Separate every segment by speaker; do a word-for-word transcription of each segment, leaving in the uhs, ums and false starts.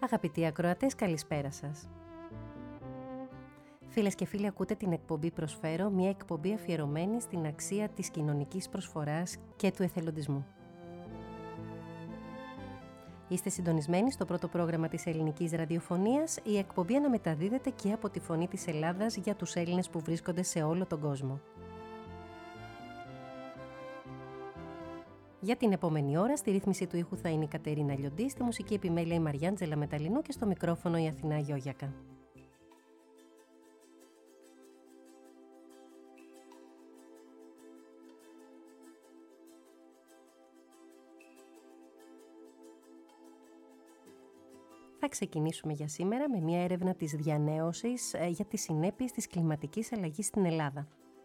Speaker 1: Αγαπητοί ακροατές, καλησπέρα σας. Φίλες και φίλοι, ακούτε την εκπομπή «Προσφέρω», μια εκπομπή αφιερωμένη στην αξία της κοινωνικής προσφοράς και του εθελοντισμού. Είστε συντονισμένοι στο πρώτο πρόγραμμα της ελληνικής ραδιοφωνίας. Η εκπομπή αναμεταδίδεται και από τη Φωνή της Ελλάδας για τους Έλληνες που βρίσκονται σε όλο τον κόσμο. Για την επόμενη ώρα, στη ρύθμιση του ήχου θα είναι η Κατερίνα Λιοντή, στη μουσική επιμέλεια η Μαριάντζελα Μεταλλινού και στο μικρόφωνο η Αθηνά Γιώγιακα. Θα ξεκινήσουμε για σήμερα με μια έρευνα της διανέωσης για τις συνέπειες της κλιματικής αλλαγής στην Ελλάδα.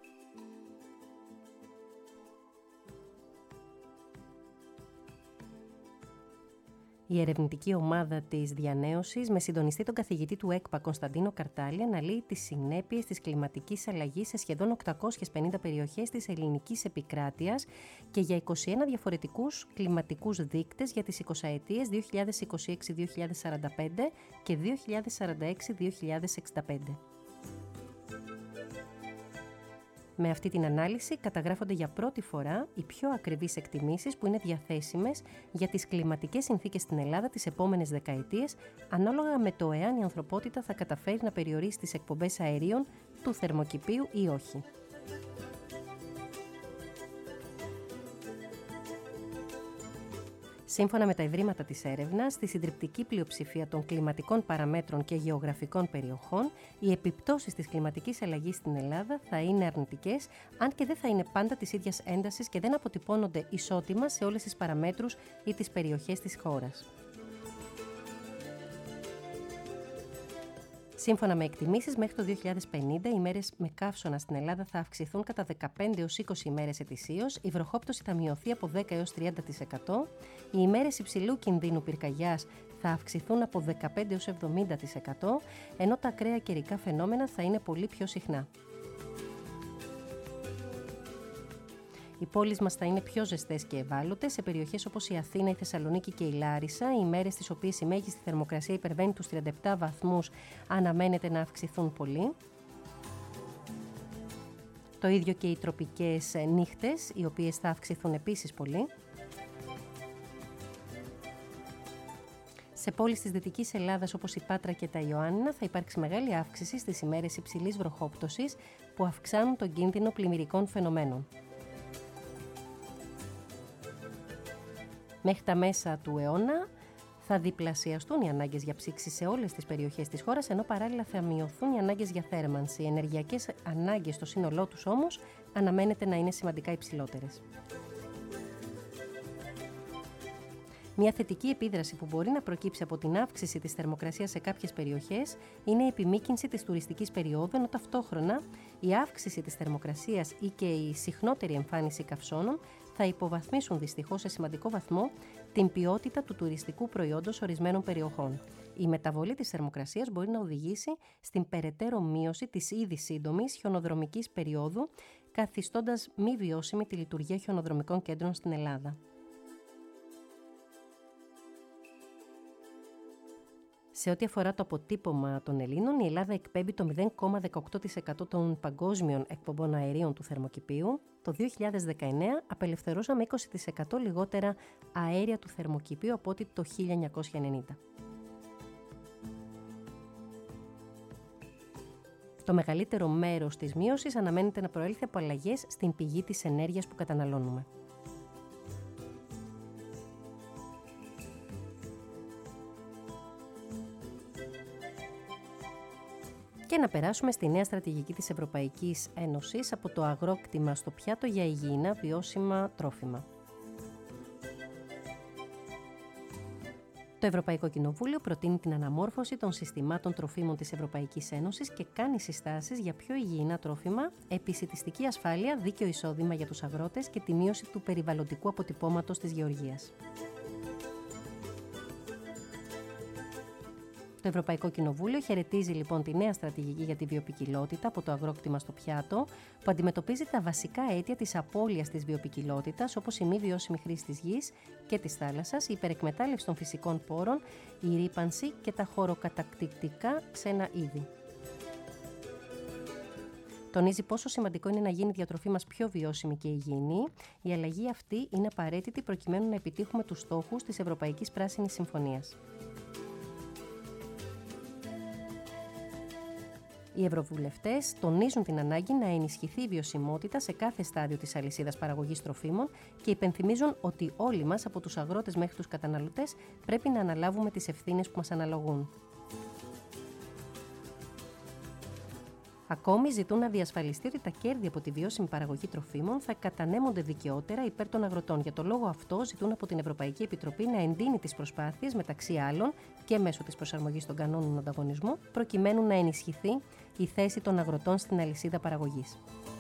Speaker 1: Η ερευνητική ομάδα της διανέωσης, με συντονιστή τον καθηγητή του ΕΚΠΑ Κωνσταντίνο Καρτάλη, αναλύει τις συνέπειες της κλιματικής αλλαγής σε σχεδόν οκτακόσιες πενήντα περιοχές της ελληνικής επικράτειας και για είκοσι ένα διαφορετικούς κλιματικούς δείκτες για τις εικοσαετίες δύο χιλιάδες είκοσι έξι με δύο χιλιάδες σαράντα πέντε και δύο χιλιάδες σαράντα έξι με δύο χιλιάδες εξήντα πέντε. Με αυτή την ανάλυση καταγράφονται για πρώτη φορά οι πιο ακριβείς εκτιμήσεις που είναι διαθέσιμες για τις κλιματικές συνθήκες στην Ελλάδα τις επόμενες δεκαετίες, ανάλογα με το εάν η ανθρωπότητα θα καταφέρει να περιορίσει τις εκπομπές αερίων του θερμοκηπίου ή όχι. Σύμφωνα με τα ευρήματα της έρευνας, στη συντριπτική πλειοψηφία των κλιματικών παραμέτρων και γεωγραφικών περιοχών, οι επιπτώσεις της κλιματικής αλλαγής στην Ελλάδα θα είναι αρνητικές, αν και δεν θα είναι πάντα της ίδιας έντασης και δεν αποτυπώνονται ισότιμα σε όλες τις παραμέτρους ή τις περιοχές της χώρας. Σύμφωνα με εκτιμήσεις, μέχρι το δύο χιλιάδες πενήντα οι μέρες με καύσωνα στην Ελλάδα θα αυξηθούν κατά δεκαπέντε έως είκοσι ημέρες ετησίως, η βροχόπτωση θα μειωθεί από δέκα έως τριάντα τοις εκατό, οι ημέρες υψηλού κινδύνου πυρκαγιάς θα αυξηθούν από δεκαπέντε έως εβδομήντα τοις εκατό, ενώ τα ακραία καιρικά φαινόμενα θα είναι πολύ πιο συχνά. Οι πόλεις μας θα είναι πιο ζεστές και ευάλωτες. Σε περιοχές όπως η Αθήνα, η Θεσσαλονίκη και η Λάρισα, οι μέρες στις οποίες η μέγιστη θερμοκρασία υπερβαίνει τους τριάντα επτά βαθμούς αναμένεται να αυξηθούν πολύ. Το ίδιο και οι τροπικές νύχτες, οι οποίες θα αυξηθούν επίσης πολύ. Σε πόλεις της Δυτικής Ελλάδας όπως η Πάτρα και τα Ιωάννινα θα υπάρξει μεγάλη αύξηση στις ημέρες υψηλής βροχόπτωσης που αυξάνουν τον κίνδυνο πλημμυρικών φαινομένων. Μέχρι τα μέσα του αιώνα θα διπλασιαστούν οι ανάγκες για ψήξη σε όλες τις περιοχές της χώρας, ενώ παράλληλα θα μειωθούν οι ανάγκες για θέρμανση. Οι ενεργειακές ανάγκες στο σύνολό τους όμως αναμένεται να είναι σημαντικά υψηλότερες. Μια θετική επίδραση που μπορεί να προκύψει από την αύξηση της θερμοκρασίας σε κάποιες περιοχές είναι η επιμήκυνση της τουριστικής περίοδου, ενώ ταυτόχρονα η αύξηση της θερμοκρασίας ή και η συχνότερη εμφάνιση καυσώνων θα υποβαθμίσουν δυστυχώς σε σημαντικό βαθμό την ποιότητα του τουριστικού προϊόντος ορισμένων περιοχών. Η μεταβολή της θερμοκρασίας μπορεί να οδηγήσει στην περαιτέρω μείωση της ήδη σύντομης χιονοδρομικής περίοδου, καθιστώντας μη βιώσιμη τη λειτουργία χιονοδρομικών κέντρων στην Ελλάδα. Σε ό,τι αφορά το αποτύπωμα των Ελλήνων, η Ελλάδα εκπέμπει το μηδέν κόμμα δεκαοκτώ τοις εκατό των παγκόσμιων εκπομπών αερίων του θερμοκηπίου. Το δύο χιλιάδες δεκαεννέα απελευθερώσαμε είκοσι τοις εκατό λιγότερα αέρια του θερμοκηπίου από ό,τι το χίλια εννιακόσια ενενήντα. Το μεγαλύτερο μέρος της μείωσης αναμένεται να προέλθει από αλλαγές στην πηγή της ενέργειας που καταναλώνουμε. Και να περάσουμε στη νέα στρατηγική της Ευρωπαϊκής Ένωσης από το αγρόκτημα στο πιάτο για υγιεινά βιώσιμα τρόφιμα. Το Ευρωπαϊκό Κοινοβούλιο προτείνει την αναμόρφωση των συστημάτων τροφίμων της Ευρωπαϊκής Ένωσης και κάνει συστάσεις για πιο υγιεινά τρόφιμα, επισιτιστική ασφάλεια, δίκαιο εισόδημα για τους αγρότες και τη μείωση του περιβαλλοντικού αποτυπώματος της γεωργίας. Το Το Ευρωπαϊκό Κοινοβούλιο χαιρετίζει λοιπόν τη νέα στρατηγική για τη βιοποικιλότητα από το αγρόκτημα στο πιάτο, που αντιμετωπίζει τα βασικά αίτια της απώλειας της βιοποικιλότητας, όπως η μη βιώσιμη χρήση της γης και της θάλασσας, η υπερεκμετάλλευση των φυσικών πόρων, η ρύπανση και τα χωροκατακτητικά ξένα είδη. Τονίζει πόσο σημαντικό είναι να γίνει η διατροφή μας πιο βιώσιμη και υγιεινή. Η αλλαγή αυτή είναι απαραίτητη προκειμένου να επιτύχουμε τους στόχους της Ευρωπαϊκής Πράσινης Συμφωνίας. Οι ευρωβουλευτές τονίζουν την ανάγκη να ενισχυθεί η βιωσιμότητα σε κάθε στάδιο της αλυσίδας παραγωγής τροφίμων και υπενθυμίζουν ότι όλοι μας, από τους αγρότες μέχρι τους καταναλωτές, πρέπει να αναλάβουμε τις ευθύνες που μας αναλογούν. Ακόμη ζητούν να διασφαλιστεί ότι τα κέρδη από τη βιώσιμη παραγωγή τροφίμων θα κατανέμονται δικαιότερα υπέρ των αγροτών. Για τον λόγο αυτό, ζητούν από την Ευρωπαϊκή Επιτροπή να εντείνει τις προσπάθειες, μεταξύ άλλων και μέσω της προσαρμογής των κανόνων ανταγωνισμού, προκειμένου να ενισχυθεί η θέση των αγροτών στην αλυσίδα παραγωγής.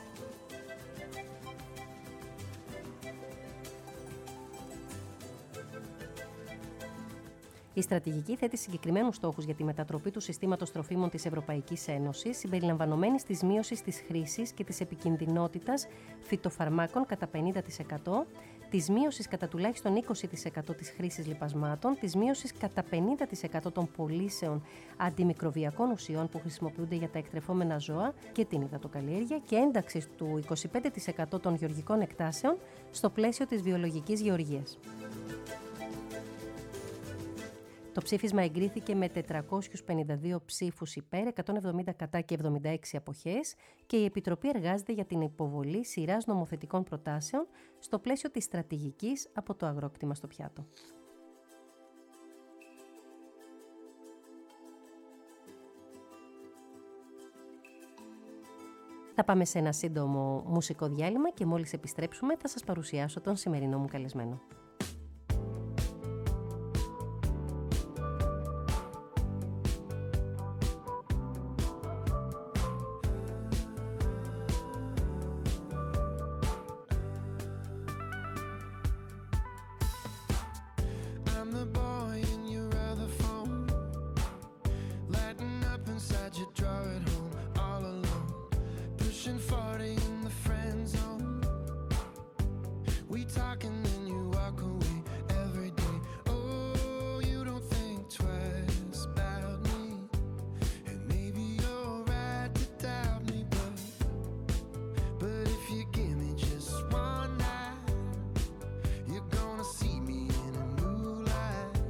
Speaker 1: Η στρατηγική θέτει συγκεκριμένους στόχους για τη μετατροπή του συστήματος τροφίμων της Ευρωπαϊκής Ένωσης, συμπεριλαμβανομένης της μείωσης της χρήσης και της επικινδυνότητας φυτοφαρμάκων κατά πενήντα τοις εκατό, της μείωσης κατά τουλάχιστον είκοσι τοις εκατό της χρήσης λιπασμάτων, της μείωσης κατά πενήντα τοις εκατό των πωλήσεων αντιμικροβιακών ουσιών που χρησιμοποιούνται για τα εκτρεφόμενα ζώα και την υδατοκαλλιέργεια και ένταξης του είκοσι πέντε τοις εκατό των γεωργικών εκτάσεων στο πλαίσιο της βιολογικής γεωργίας. Το ψήφισμα εγκρίθηκε με τετρακόσιους πενήντα δύο ψήφους υπέρ, εκατόν εβδομήντα κατά και εβδομήντα έξι αποχές και η Επιτροπή εργάζεται για την υποβολή σειράς νομοθετικών προτάσεων στο πλαίσιο της στρατηγικής από το αγρόκτημα στο πιάτο. Θα πάμε σε ένα σύντομο μουσικό διάλειμμα και μόλις επιστρέψουμε θα σας παρουσιάσω τον σημερινό μου καλεσμένο.
Speaker 2: See me in a new light.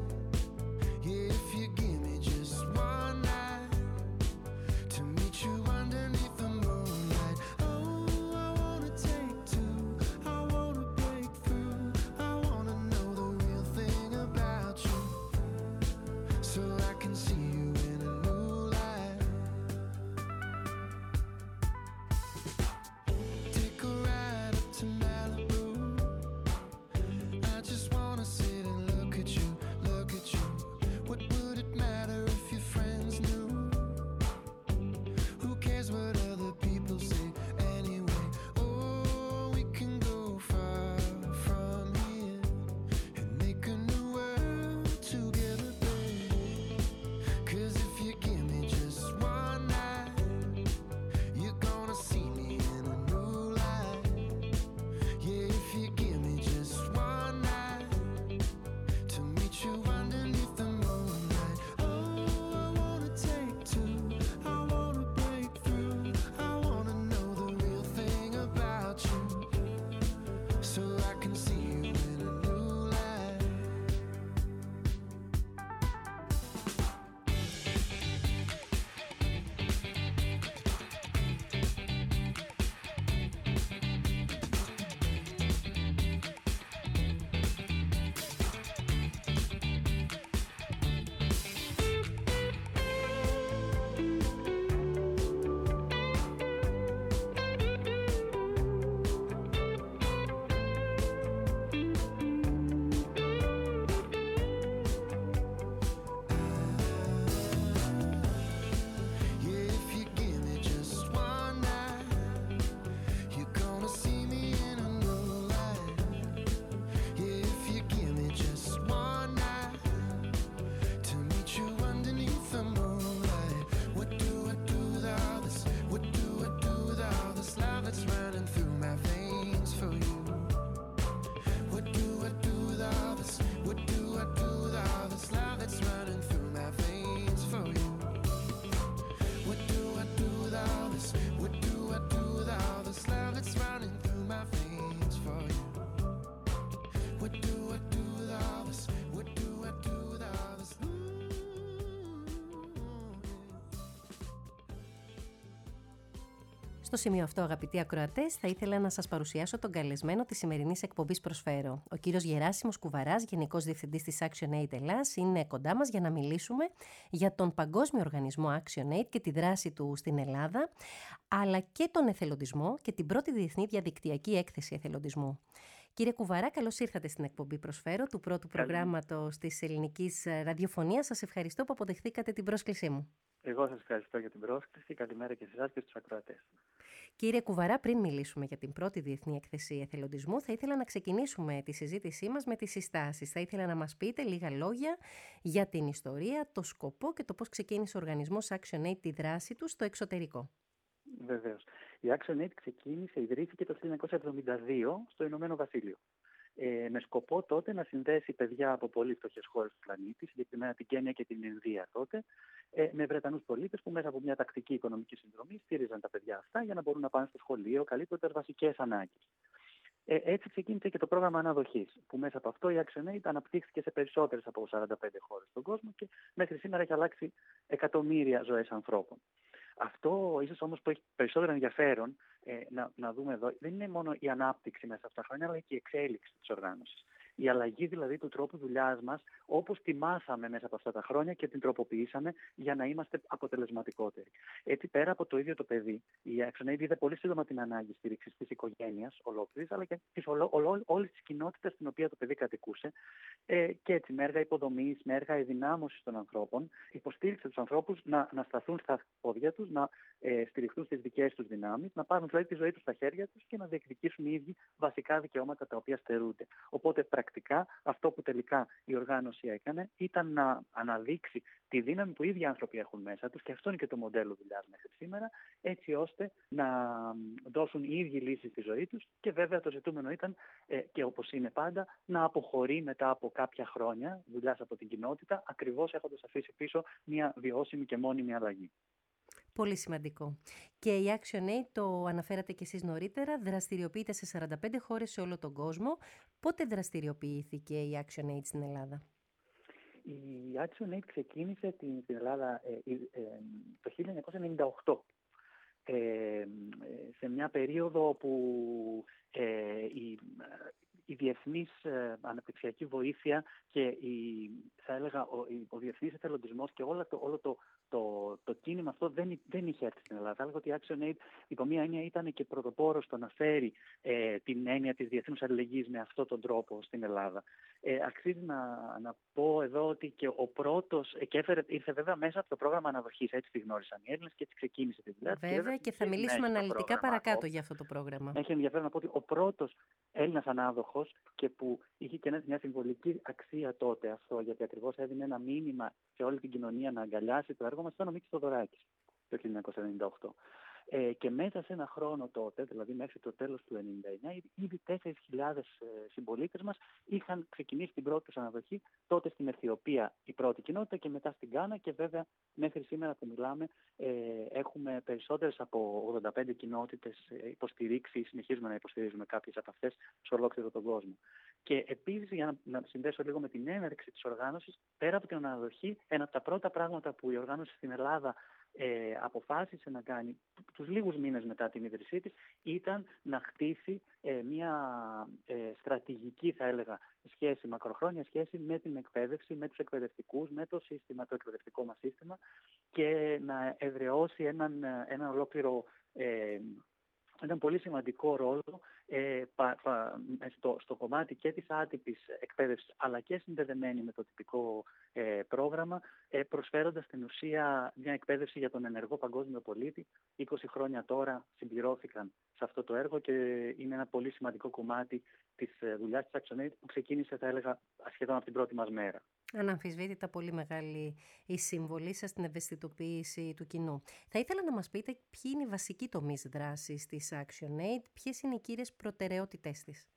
Speaker 1: Στο σημείο αυτό, αγαπητοί ακροατές, θα ήθελα να σας παρουσιάσω τον καλεσμένο της σημερινής εκπομπής Προσφέρω. Ο κύριος Γεράσιμος Κουβαράς, Γενικός Διευθυντής της ActionAid Ελλάς, είναι κοντά μας για να μιλήσουμε για τον Παγκόσμιο Οργανισμό ActionAid και τη δράση του στην Ελλάδα, αλλά και τον εθελοντισμό και την πρώτη διεθνή διαδικτυακή έκθεση εθελοντισμού. Κύριε Κουβαρά, καλώς ήρθατε στην εκπομπή Προσφέρω του πρώτου προγράμματος της ελληνικής ραδιοφωνίας. Σας ευχαριστώ που αποδεχθήκατε την πρόσκλησή μου.
Speaker 2: Εγώ σας ευχαριστώ για την πρόσκληση. Καλημέρα και σε εσάς και στους ακροατές.
Speaker 1: Κύριε Κουβαρά, πριν μιλήσουμε για την πρώτη διεθνή έκθεση εθελοντισμού, θα ήθελα να ξεκινήσουμε τη συζήτησή μας με τις συστάσεις. Θα ήθελα να μας πείτε λίγα λόγια για την ιστορία, το σκοπό και το πώς ξεκίνησε ο οργανισμός ActionAid τη δράση του στο εξωτερικό.
Speaker 2: Βεβαίως. Η ActionAid ξεκίνησε, ιδρύθηκε το χίλια εννιακόσια εβδομήντα δύο στο Ηνωμένο Βασίλειο. Ε, με σκοπό τότε να συνδέσει παιδιά από πολύ φτωχές χώρες του πλανήτη, συγκεκριμένα την Κένια και την Ινδία τότε, ε, με Βρετανούς πολίτες που μέσα από μια τακτική οικονομική συνδρομή στήριζαν τα παιδιά αυτά για να μπορούν να πάνε στο σχολείο, καλύπτοντας βασικές ανάγκες. Ε, έτσι ξεκίνησε και το πρόγραμμα αναδοχής, που μέσα από αυτό η ActionAid αναπτύχθηκε σε περισσότερες από σαράντα πέντε χώρες στον κόσμο και μέχρι σήμερα έχει αλλάξει εκατομμύρια ζωές ανθρώπων. Αυτό ίσως όμως που έχει περισσότερο ενδιαφέρον ε, να, να δούμε εδώ δεν είναι μόνο η ανάπτυξη μέσα από αυτά τα χρόνια, αλλά και η εξέλιξη της οργάνωσης. Η αλλαγή δηλαδή του τρόπου δουλειάς μας, όπως τη μάθαμε μέσα από αυτά τα χρόνια και την τροποποιήσαμε για να είμαστε αποτελεσματικότεροι. Έτσι, πέρα από το ίδιο το παιδί, η ActionAid είδε πολύ σύντομα την ανάγκη στήριξης της οικογένειας ολόκληρης, αλλά και της ολο, ολο, όλης της κοινότητας στην οποία το παιδί κατοικούσε. Ε, και έτσι, με έργα υποδομής, με έργα ενδυνάμωσης των ανθρώπων, υποστήριξε τους ανθρώπους να, να σταθούν στα πόδια τους, να ε, στηριχθούν στις δικές τους δυνάμεις, να πάρουν δηλαδή τη ζωή τους στα χέρια τους και να διεκδικήσουν οι ίδιοι βασικά δικαιώματα τα οποία στερούνται. Οπότε, πρακτικά, αυτό που τελικά η οργάνωση έκανε ήταν να αναδείξει τη δύναμη που οι ίδιοι άνθρωποι έχουν μέσα τους, και αυτό είναι και το μοντέλο δουλειάς μέχρι σήμερα, έτσι ώστε να δώσουν οι ίδιοι λύσεις στη ζωή τους, και βέβαια το ζητούμενο ήταν, ε, και όπως είναι πάντα, να αποχωρεί μετά από κάποια χρόνια δουλειάς από την κοινότητα, ακριβώς έχοντας αφήσει πίσω μια βιώσιμη και μόνιμη αλλαγή.
Speaker 1: Πολύ σημαντικό. Και η ActionAid, το αναφέρατε και εσείς νωρίτερα, δραστηριοποιείται σε σαράντα πέντε χώρες σε όλο τον κόσμο. Πότε δραστηριοποιήθηκε η ActionAid στην Ελλάδα?
Speaker 2: Η ActionAid ξεκίνησε στην Ελλάδα ε, ε, το χίλια εννιακόσια ενενήντα οκτώ. Ε, σε μια περίοδο που ε, η, η διεθνής ε, αναπτυξιακή βοήθεια και η, θα έλεγα, ο, ο διεθνής εθελοντισμός και όλο το, όλο το, το, το κίνημα αυτό δεν, δεν είχε έρθει στην Ελλάδα. Θα έλεγα ότι η ActionAid υπό μία έννοια ήταν και πρωτοπόρος στο να φέρει ε, την έννοια της διεθνούς αλληλεγγύης με αυτόν τον τρόπο στην Ελλάδα. Ε, αξίζει να, να πω εδώ ότι και ο πρώτος, ε, και έφερε, ήρθε βέβαια μέσα από το πρόγραμμα αναδοχής, έτσι τη γνώρισαν οι Έλληνες και έτσι ξεκίνησε τη δουλειά.
Speaker 1: Βέβαια, και, και θα μιλήσουμε αναλυτικά παρακάτω αυτό για αυτό το πρόγραμμα.
Speaker 2: Έχει ενδιαφέρον να πω ότι ο πρώτος Έλληνας ανάδοχος, και που είχε και μια συμβολική αξία τότε αυτό, γιατί ακριβώς έδινε ένα μήνυμα σε όλη την κοινωνία να αγκαλιάσει το έργο μας, ήταν ο Μίκης Θοδωράκης το χίλια εννιακόσια ενενήντα οκτώ. Ε, και μέσα σε ένα χρόνο τότε, δηλαδή μέχρι το τέλος του χίλια εννιακόσια ενενήντα εννιά, ήδη τέσσερις χιλιάδες ε, συμπολίτες μας είχαν ξεκινήσει την πρώτη τους αναδοχή, τότε στην Αιθιοπία η πρώτη κοινότητα και μετά στην Γκάνα, και βέβαια μέχρι σήμερα που μιλάμε ε, έχουμε περισσότερες από ογδόντα πέντε κοινότητες ε, υποστηρίξει, συνεχίζουμε να υποστηρίζουμε κάποιες από αυτές σε ολόκληρο τον κόσμο. Και επίσης, για να, να συνδέσω λίγο με την έναρξη της οργάνωσης, πέρα από την αναδοχή, ένα από τα πρώτα πράγματα που η οργάνωση στην Ελλάδα Ε, αποφάσισε να κάνει τους λίγους μήνες μετά την ίδρυσή της ήταν να χτίσει ε, μια ε, στρατηγική, θα έλεγα, σχέση, μακροχρόνια σχέση με την εκπαίδευση, με τους εκπαιδευτικούς, με το σύστημα, το εκπαιδευτικό μας σύστημα, και να εδραιώσει έναν, έναν ολόκληρο ε, έναν πολύ σημαντικό ρόλο ε, πα, πα, στο, στο κομμάτι και της άτυπης εκπαίδευσης, αλλά και συνδεδεμένη με το τυπικό ε, πρόγραμμα, ε, προσφέροντας στην ουσία μια εκπαίδευση για τον ενεργό παγκόσμιο πολίτη. είκοσι χρόνια τώρα συμπληρώθηκαν σε αυτό το έργο και είναι ένα πολύ σημαντικό κομμάτι της δουλειάς της ActionAid που ξεκίνησε, θα έλεγα, σχεδόν από την πρώτη μας μέρα.
Speaker 1: Αναμφισβήτητα πολύ μεγάλη η συμβολή σας στην ευαισθητοποίηση του κοινού. Θα ήθελα να μας πείτε ποιοι είναι οι βασικοί τομείς δράσης της ActionAid, ποιες είναι οι κύριες προτεραιότητές της.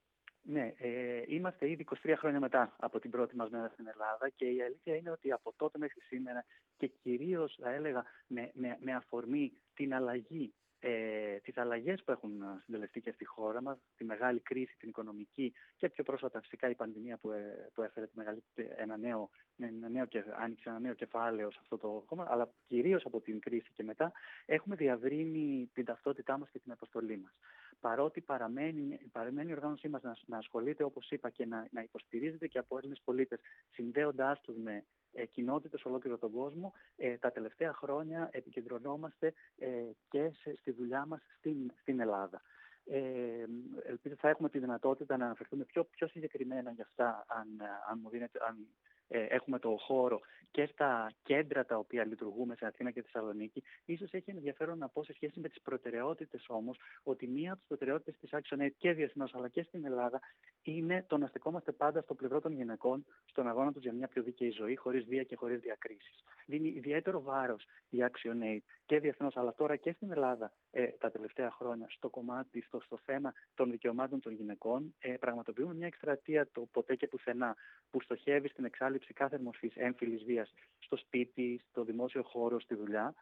Speaker 2: Ναι, ε, είμαστε ήδη είκοσι τρία χρόνια μετά από την πρώτη μας μέρα στην Ελλάδα, και η αλήθεια είναι ότι από τότε μέχρι σήμερα, και κυρίως θα έλεγα με, με, με αφορμή την αλλαγή, ε, τις αλλαγές που έχουν συντελεστεί και στη χώρα μας, τη μεγάλη κρίση, την οικονομική, και πιο πρόσφατα φυσικά η πανδημία που, ε, που έφερε τη μεγάλη, ένα νέο ένα νέο, άνοιξε ένα νέο κεφάλαιο σε αυτό το κόμμα, αλλά κυρίως από την κρίση και μετά έχουμε διαβρύνει την ταυτότητά μας και την αποστολή μας. Παρότι παραμένει, παραμένει η οργάνωσή μας να, να ασχολείται, όπως είπα, και να, να υποστηρίζεται και από Έλληνες πολίτες, συνδέοντάς τους με ε, κοινότητες ολόκληρο τον κόσμο, ε, τα τελευταία χρόνια επικεντρωνόμαστε ε, και σε, στη δουλειά μας στην, στην Ελλάδα. Ε, ελπίζω θα έχουμε τη δυνατότητα να αναφερθούμε πιο, πιο συγκεκριμένα για αυτά, αν, αν μου δίνετε, αν ε, έχουμε το χώρο, και στα κέντρα τα οποία λειτουργούμε σε Αθήνα και Θεσσαλονίκη. Ίσως έχει ενδιαφέρον να πω σε σχέση με τις προτεραιότητες όμως, ότι μία από τις προτεραιότητες της ActionAid και διεθνώς αλλά και στην Ελλάδα είναι το να στεκόμαστε πάντα στο πλευρό των γυναικών στον αγώνα τους για μια πιο δίκαιη ζωή, χωρίς βία και χωρίς διακρίσεις. Δίνει ιδιαίτερο βάρος η ActionAid και διεθνώς, αλλά τώρα και στην Ελλάδα ε, τα τελευταία χρόνια στο κομμάτι, στο, στο θέμα των δικαιωμάτων των γυναικών. Ε, πραγματοποιούμε μια εκστρατεία, το ποτέ και πουθενά, που στοχεύει στην εξάλληψη κάθε μορφής έμφυλης βίας στο σπίτι, στο δημόσιο χώρο, στη δουλειά.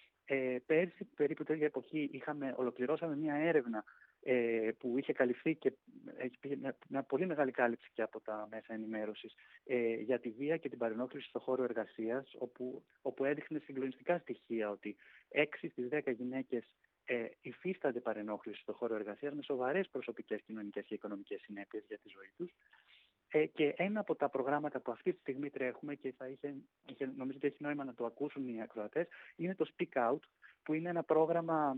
Speaker 2: Ε, πέρσι, περίπου τέτοια εποχή, είχαμε, ολοκληρώσαμε μια έρευνα ε, που είχε καλυφθεί και έχει μια, μια πολύ μεγάλη κάλυψη και από τα μέσα ενημέρωσης ε, για τη βία και την παρενόχληση στον χώρο εργασίας, όπου, όπου έδειχνε συγκλονιστικά στοιχεία ότι έξι στις δέκα γυναίκες ε, υφίστανται παρενόχληση στον χώρο εργασίας με σοβαρές προσωπικές, κοινωνικές και οικονομικές συνέπειες για τη ζωή τους. Ε, και ένα από τα προγράμματα που αυτή τη στιγμή τρέχουμε και θα είχε, είχε, νομίζω ότι έχει νόημα να το ακούσουν οι ακροατές, είναι το Speak Out, που είναι ένα πρόγραμμα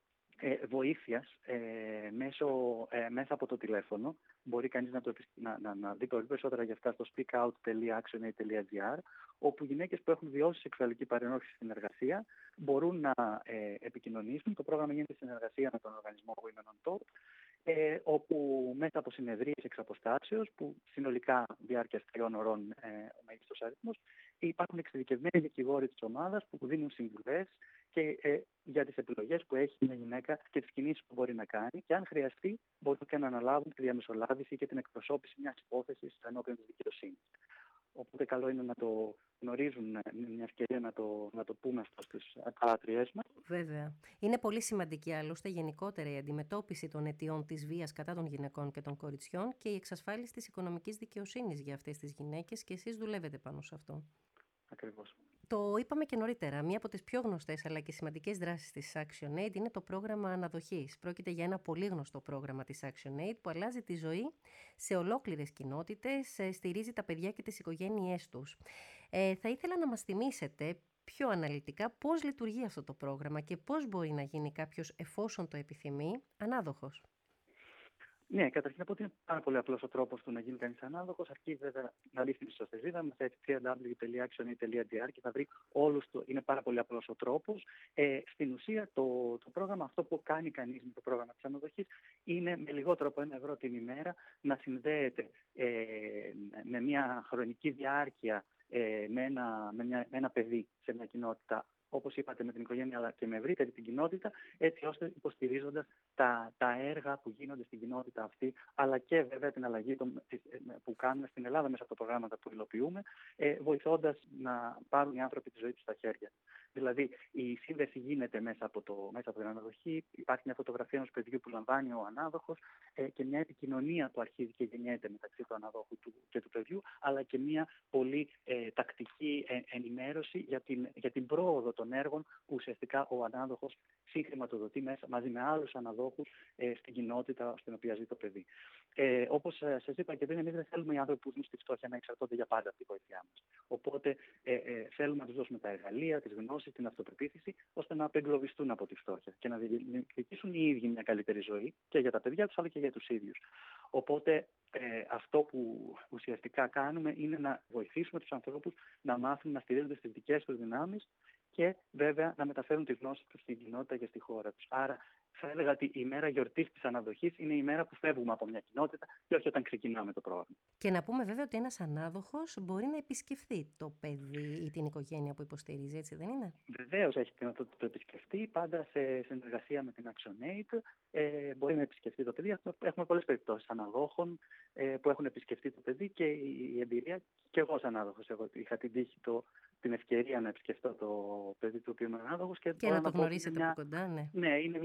Speaker 2: ε, βοήθειας ε, μέσω, ε, μέσα από το τηλέφωνο. Μπορεί κανείς να, το, να, να, να δει πολύ περισσότερα για αυτά στο speakout τελεία actionaid τελεία gr, όπου γυναίκες που έχουν βιώσει σεξουαλική παρενόχληση στην εργασία μπορούν να ε, επικοινωνήσουν. Το πρόγραμμα γίνεται στην συνεργασία με τον οργανισμό Women on Top, ε, όπου μέσα από συνεδρίες εξ αποστάσεως, που συνολικά διάρκεια τριών ωρών ε, ο μέγιστος αριθμός, υπάρχουν εξειδικευμένοι δικηγόροι της ομάδας που δίνουν συμβουλές και ε, για τις επιλογές που έχει μια γυναίκα και τις κινήσεις που μπορεί να κάνει, και αν χρειαστεί μπορούν και να αναλάβουν τη διαμεσολάβηση και την εκπροσώπηση μιας υπόθεσης ενώπιον της δικαιοσύνης. Οπότε καλό είναι να το γνωρίζουν, είναι μια ευκαιρία να το, να το πούμε αυτό στις ακροατριές μας.
Speaker 1: Βέβαια. Είναι πολύ σημαντική άλλωστε γενικότερα η αντιμετώπιση των αιτιών της βίας κατά των γυναικών και των κοριτσιών και η εξασφάλιση της οικονομικής δικαιοσύνης για αυτές τις γυναίκες, και εσείς δουλεύετε πάνω σε αυτό.
Speaker 2: Ακριβώς.
Speaker 1: Το είπαμε και νωρίτερα. Μία από τις πιο γνωστές αλλά και σημαντικές δράσεις της ActionAid είναι το πρόγραμμα αναδοχής. Πρόκειται για ένα πολύ γνωστό πρόγραμμα της ActionAid που αλλάζει τη ζωή σε ολόκληρες κοινότητες, στηρίζει τα παιδιά και τις οικογένειές τους. Ε, θα ήθελα να μας θυμίσετε πιο αναλυτικά πώς λειτουργεί αυτό το πρόγραμμα και πώς μπορεί να γίνει κάποιος, εφόσον το επιθυμεί, ανάδοχος.
Speaker 2: Ναι, καταρχήν να πω ότι είναι πάρα πολύ απλός ο τρόπος του να γίνει κανείς ανάδοχος. Αρκεί βέβαια να μπει στην ιστοσελίδα μας, έτσι, double-u double-u double-u τελεία actionaid τελεία gr, και θα βρει όλους το. Είναι πάρα πολύ απλός ο τρόπος. Ε, στην ουσία, το, το πρόγραμμα, αυτό που κάνει κανείς με το πρόγραμμα της αναδοχής, είναι με λιγότερο από ένα ευρώ την ημέρα να συνδέεται ε, με μια χρονική διάρκεια ε, με, ένα, με, μια, με ένα παιδί σε μια κοινότητα, όπως είπατε, με την οικογένεια αλλά και με ευρύτερη την κοινότητα, έτσι ώστε υποστηρίζοντας τα, τα έργα που γίνονται στην κοινότητα αυτή, αλλά και βέβαια την αλλαγή των, που κάνουμε στην Ελλάδα μέσα από τα προγράμματα που υλοποιούμε, ε, βοηθώντας να πάρουν οι άνθρωποι τη ζωή τους στα χέρια. Δηλαδή, η σύνδεση γίνεται μέσα από, το, μέσα από την αναδοχή, υπάρχει μια φωτογραφία ενός παιδιού που λαμβάνει ο ανάδοχος ε, και μια επικοινωνία που αρχίζει και γεννιέται μεταξύ του αναδόχου του, και του παιδιού, αλλά και μια πολύ ε, τακτική ε, ενημέρωση για την, για την πρόοδο των έργων που ουσιαστικά ο ανάδοχος συγχρηματοδοτεί μέσα μαζί με άλλους αναδόχους ε, στην κοινότητα στην οποία ζει το παιδί. Ε, όπως ε, σας είπα και πριν, εμείς δεν θέλουμε οι άνθρωποι που ζουν στη φτώχεια να εξαρτώνται για πάντα από τη βοήθειά μας. Οπότε ε, ε, θέλουμε να τους δώσουμε τα εργαλεία, τις γνώσεις, την αυτοπεποίθηση, ώστε να απεγκλωβιστούν από τη φτώχεια και να διεκδικήσουν οι ίδιοι μια καλύτερη ζωή και για τα παιδιά τους αλλά και για τους ίδιους. Οπότε ε, αυτό που ουσιαστικά κάνουμε είναι να βοηθήσουμε τους ανθρώπους να μάθουν να στηρίζονται στις δικές τους δυνάμεις και βέβαια να μεταφέρουν τη γνώση τους στην κοινότητα και στη χώρα τους. Άρα θα έλεγα ότι η μέρα γιορτής της αναδοχής είναι η μέρα που φεύγουμε από μια κοινότητα και όχι όταν ξεκινάμε το πρόγραμμα.
Speaker 1: Και να πούμε βέβαια ότι ένας ανάδοχος μπορεί να επισκεφθεί το παιδί ή την οικογένεια που υποστηρίζει, έτσι δεν είναι?
Speaker 2: Βεβαίως έχει τη δυνατότητα να το επισκεφτεί, πάντα σε συνεργασία με την ActionAid. Ε, μπορεί να επισκεφτεί το παιδί. Έχουμε πολλές περιπτώσεις αναδόχων ε, που έχουν επισκεφτεί το παιδί, και η εμπειρία, και εγώ ως ανάδοχος, εγώ είχα την τύχη, το, την ευκαιρία να επισκεφτώ το παιδί του οποίου είμαι ανάδοχος. Και,
Speaker 1: και να το γνωρίσετε από κοντά, ναι.
Speaker 2: Ναι, είναι μια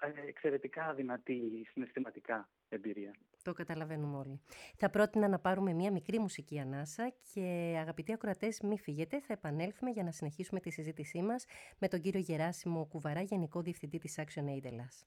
Speaker 2: εξαιρετικά δυνατή συναισθηματικά εμπειρία.
Speaker 1: Το καταλαβαίνουμε όλοι. Θα πρότεινα να πάρουμε μια μικρή μουσική ανάσα και αγαπητοί ακροατές, μη φύγετε, θα επανέλθουμε για να συνεχίσουμε τη συζήτησή μας με τον κύριο Γεράσιμο Κουβαρά, Γενικό Διευθυντή της ActionAid Ελλάς.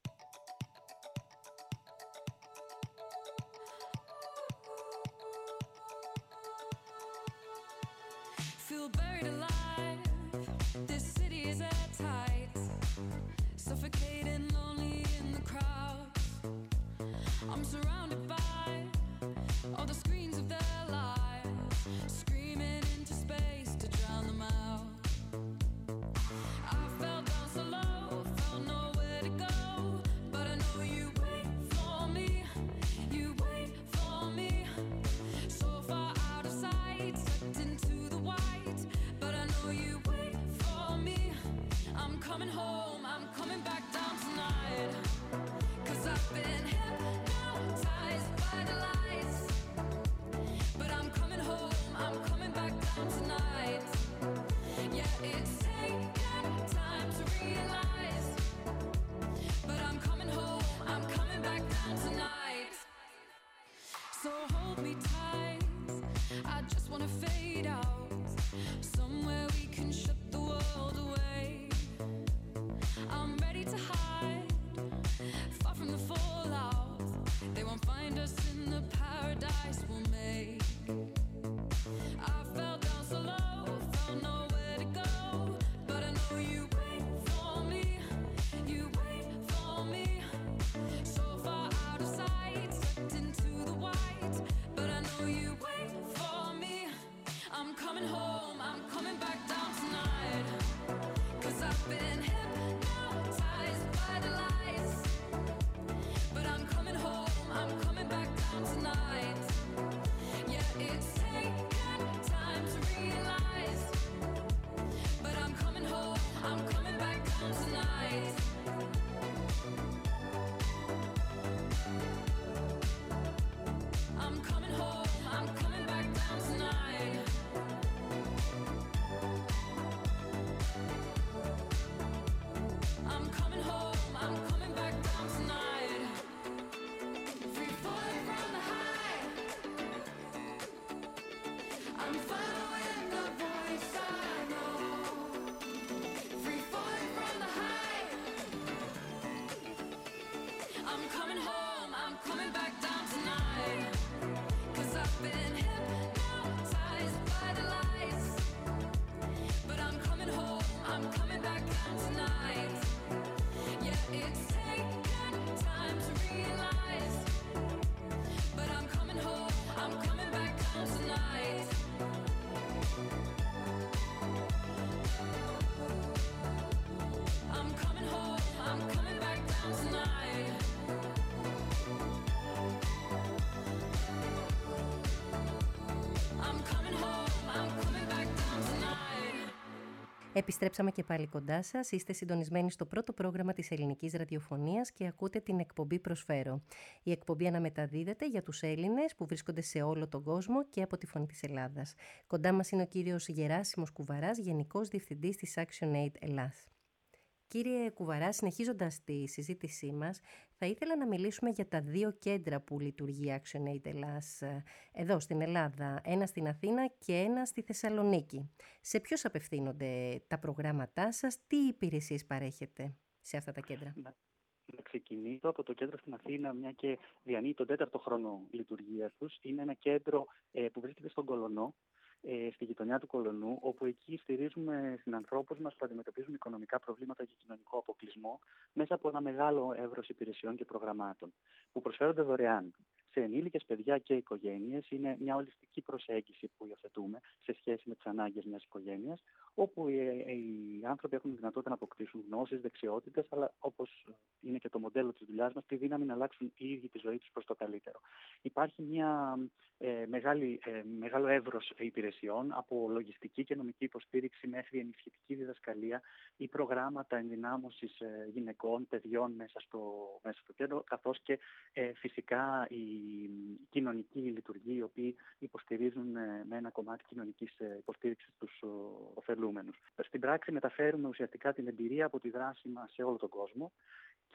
Speaker 1: Επιστρέψαμε και πάλι κοντά σας. Είστε συντονισμένοι στο πρώτο πρόγραμμα της ελληνικής ραδιοφωνίας και ακούτε την εκπομπή Προσφέρω. Η εκπομπή αναμεταδίδεται για τους Έλληνες που βρίσκονται σε όλο τον κόσμο και από τη Φωνή της Ελλάδας. Κοντά μας είναι ο κύριος Γεράσιμος Κουβαράς, Γενικός Διευθυντής της ActionAid Ελλάς. Κύριε Κουβαρά, συνεχίζοντας τη συζήτησή μας, θα ήθελα να μιλήσουμε για τα δύο κέντρα που λειτουργεί η ActionAid Ελλάς εδώ στην Ελλάδα, ένα στην Αθήνα και ένα στη Θεσσαλονίκη. Σε ποιους απευθύνονται τα προγράμματά σας, τι υπηρεσίες παρέχετε σε αυτά τα κέντρα?
Speaker 2: Να, να ξεκινήσω από το κέντρο στην Αθήνα, μια και διανύει τον τέταρτο χρόνο λειτουργίας τους. Είναι ένα κέντρο ε, που βρίσκεται στον Κολωνό, στη γειτονιά του Κολωνού, όπου εκεί στηρίζουμε συνανθρώπους μας που αντιμετωπίζουν οικονομικά προβλήματα και κοινωνικό αποκλεισμό μέσα από ένα μεγάλο εύρος υπηρεσιών και προγραμμάτων που προσφέρονται δωρεάν σε ενήλικες, παιδιά και οικογένειες. Είναι μια ολιστική προσέγγιση που υιοθετούμε σε σχέση με τις ανάγκες μιας οικογένειας, όπου οι, οι άνθρωποι έχουν δυνατότητα να αποκτήσουν γνώσεις, δεξιότητες, αλλά όπως είναι και το μοντέλο της δουλειάς μας, τη δύναμη να αλλάξουν οι ίδιοι τη ζωή τους προς το καλύτερο. Υπάρχει μια ε, μεγάλη, ε, μεγάλο εύρος υπηρεσιών, από λογιστική και νομική υποστήριξη μέχρι ενισχυτική διδασκαλία ή προγράμματα ενδυνάμωσης ε, γυναικών, παιδιών μέσα στο, μέσα στο κέντρο, καθώς και ε, φυσικά η κοινωνική λειτουργία, οι οποίοι υποστηρίζουν ε, με ένα κομμάτι κοινωνικής ε, υποστήριξης τους ωφελούμενους. Στην πράξη μεταφέρουμε ουσιαστικά την εμπειρία από τη δράση μας σε όλο τον κόσμο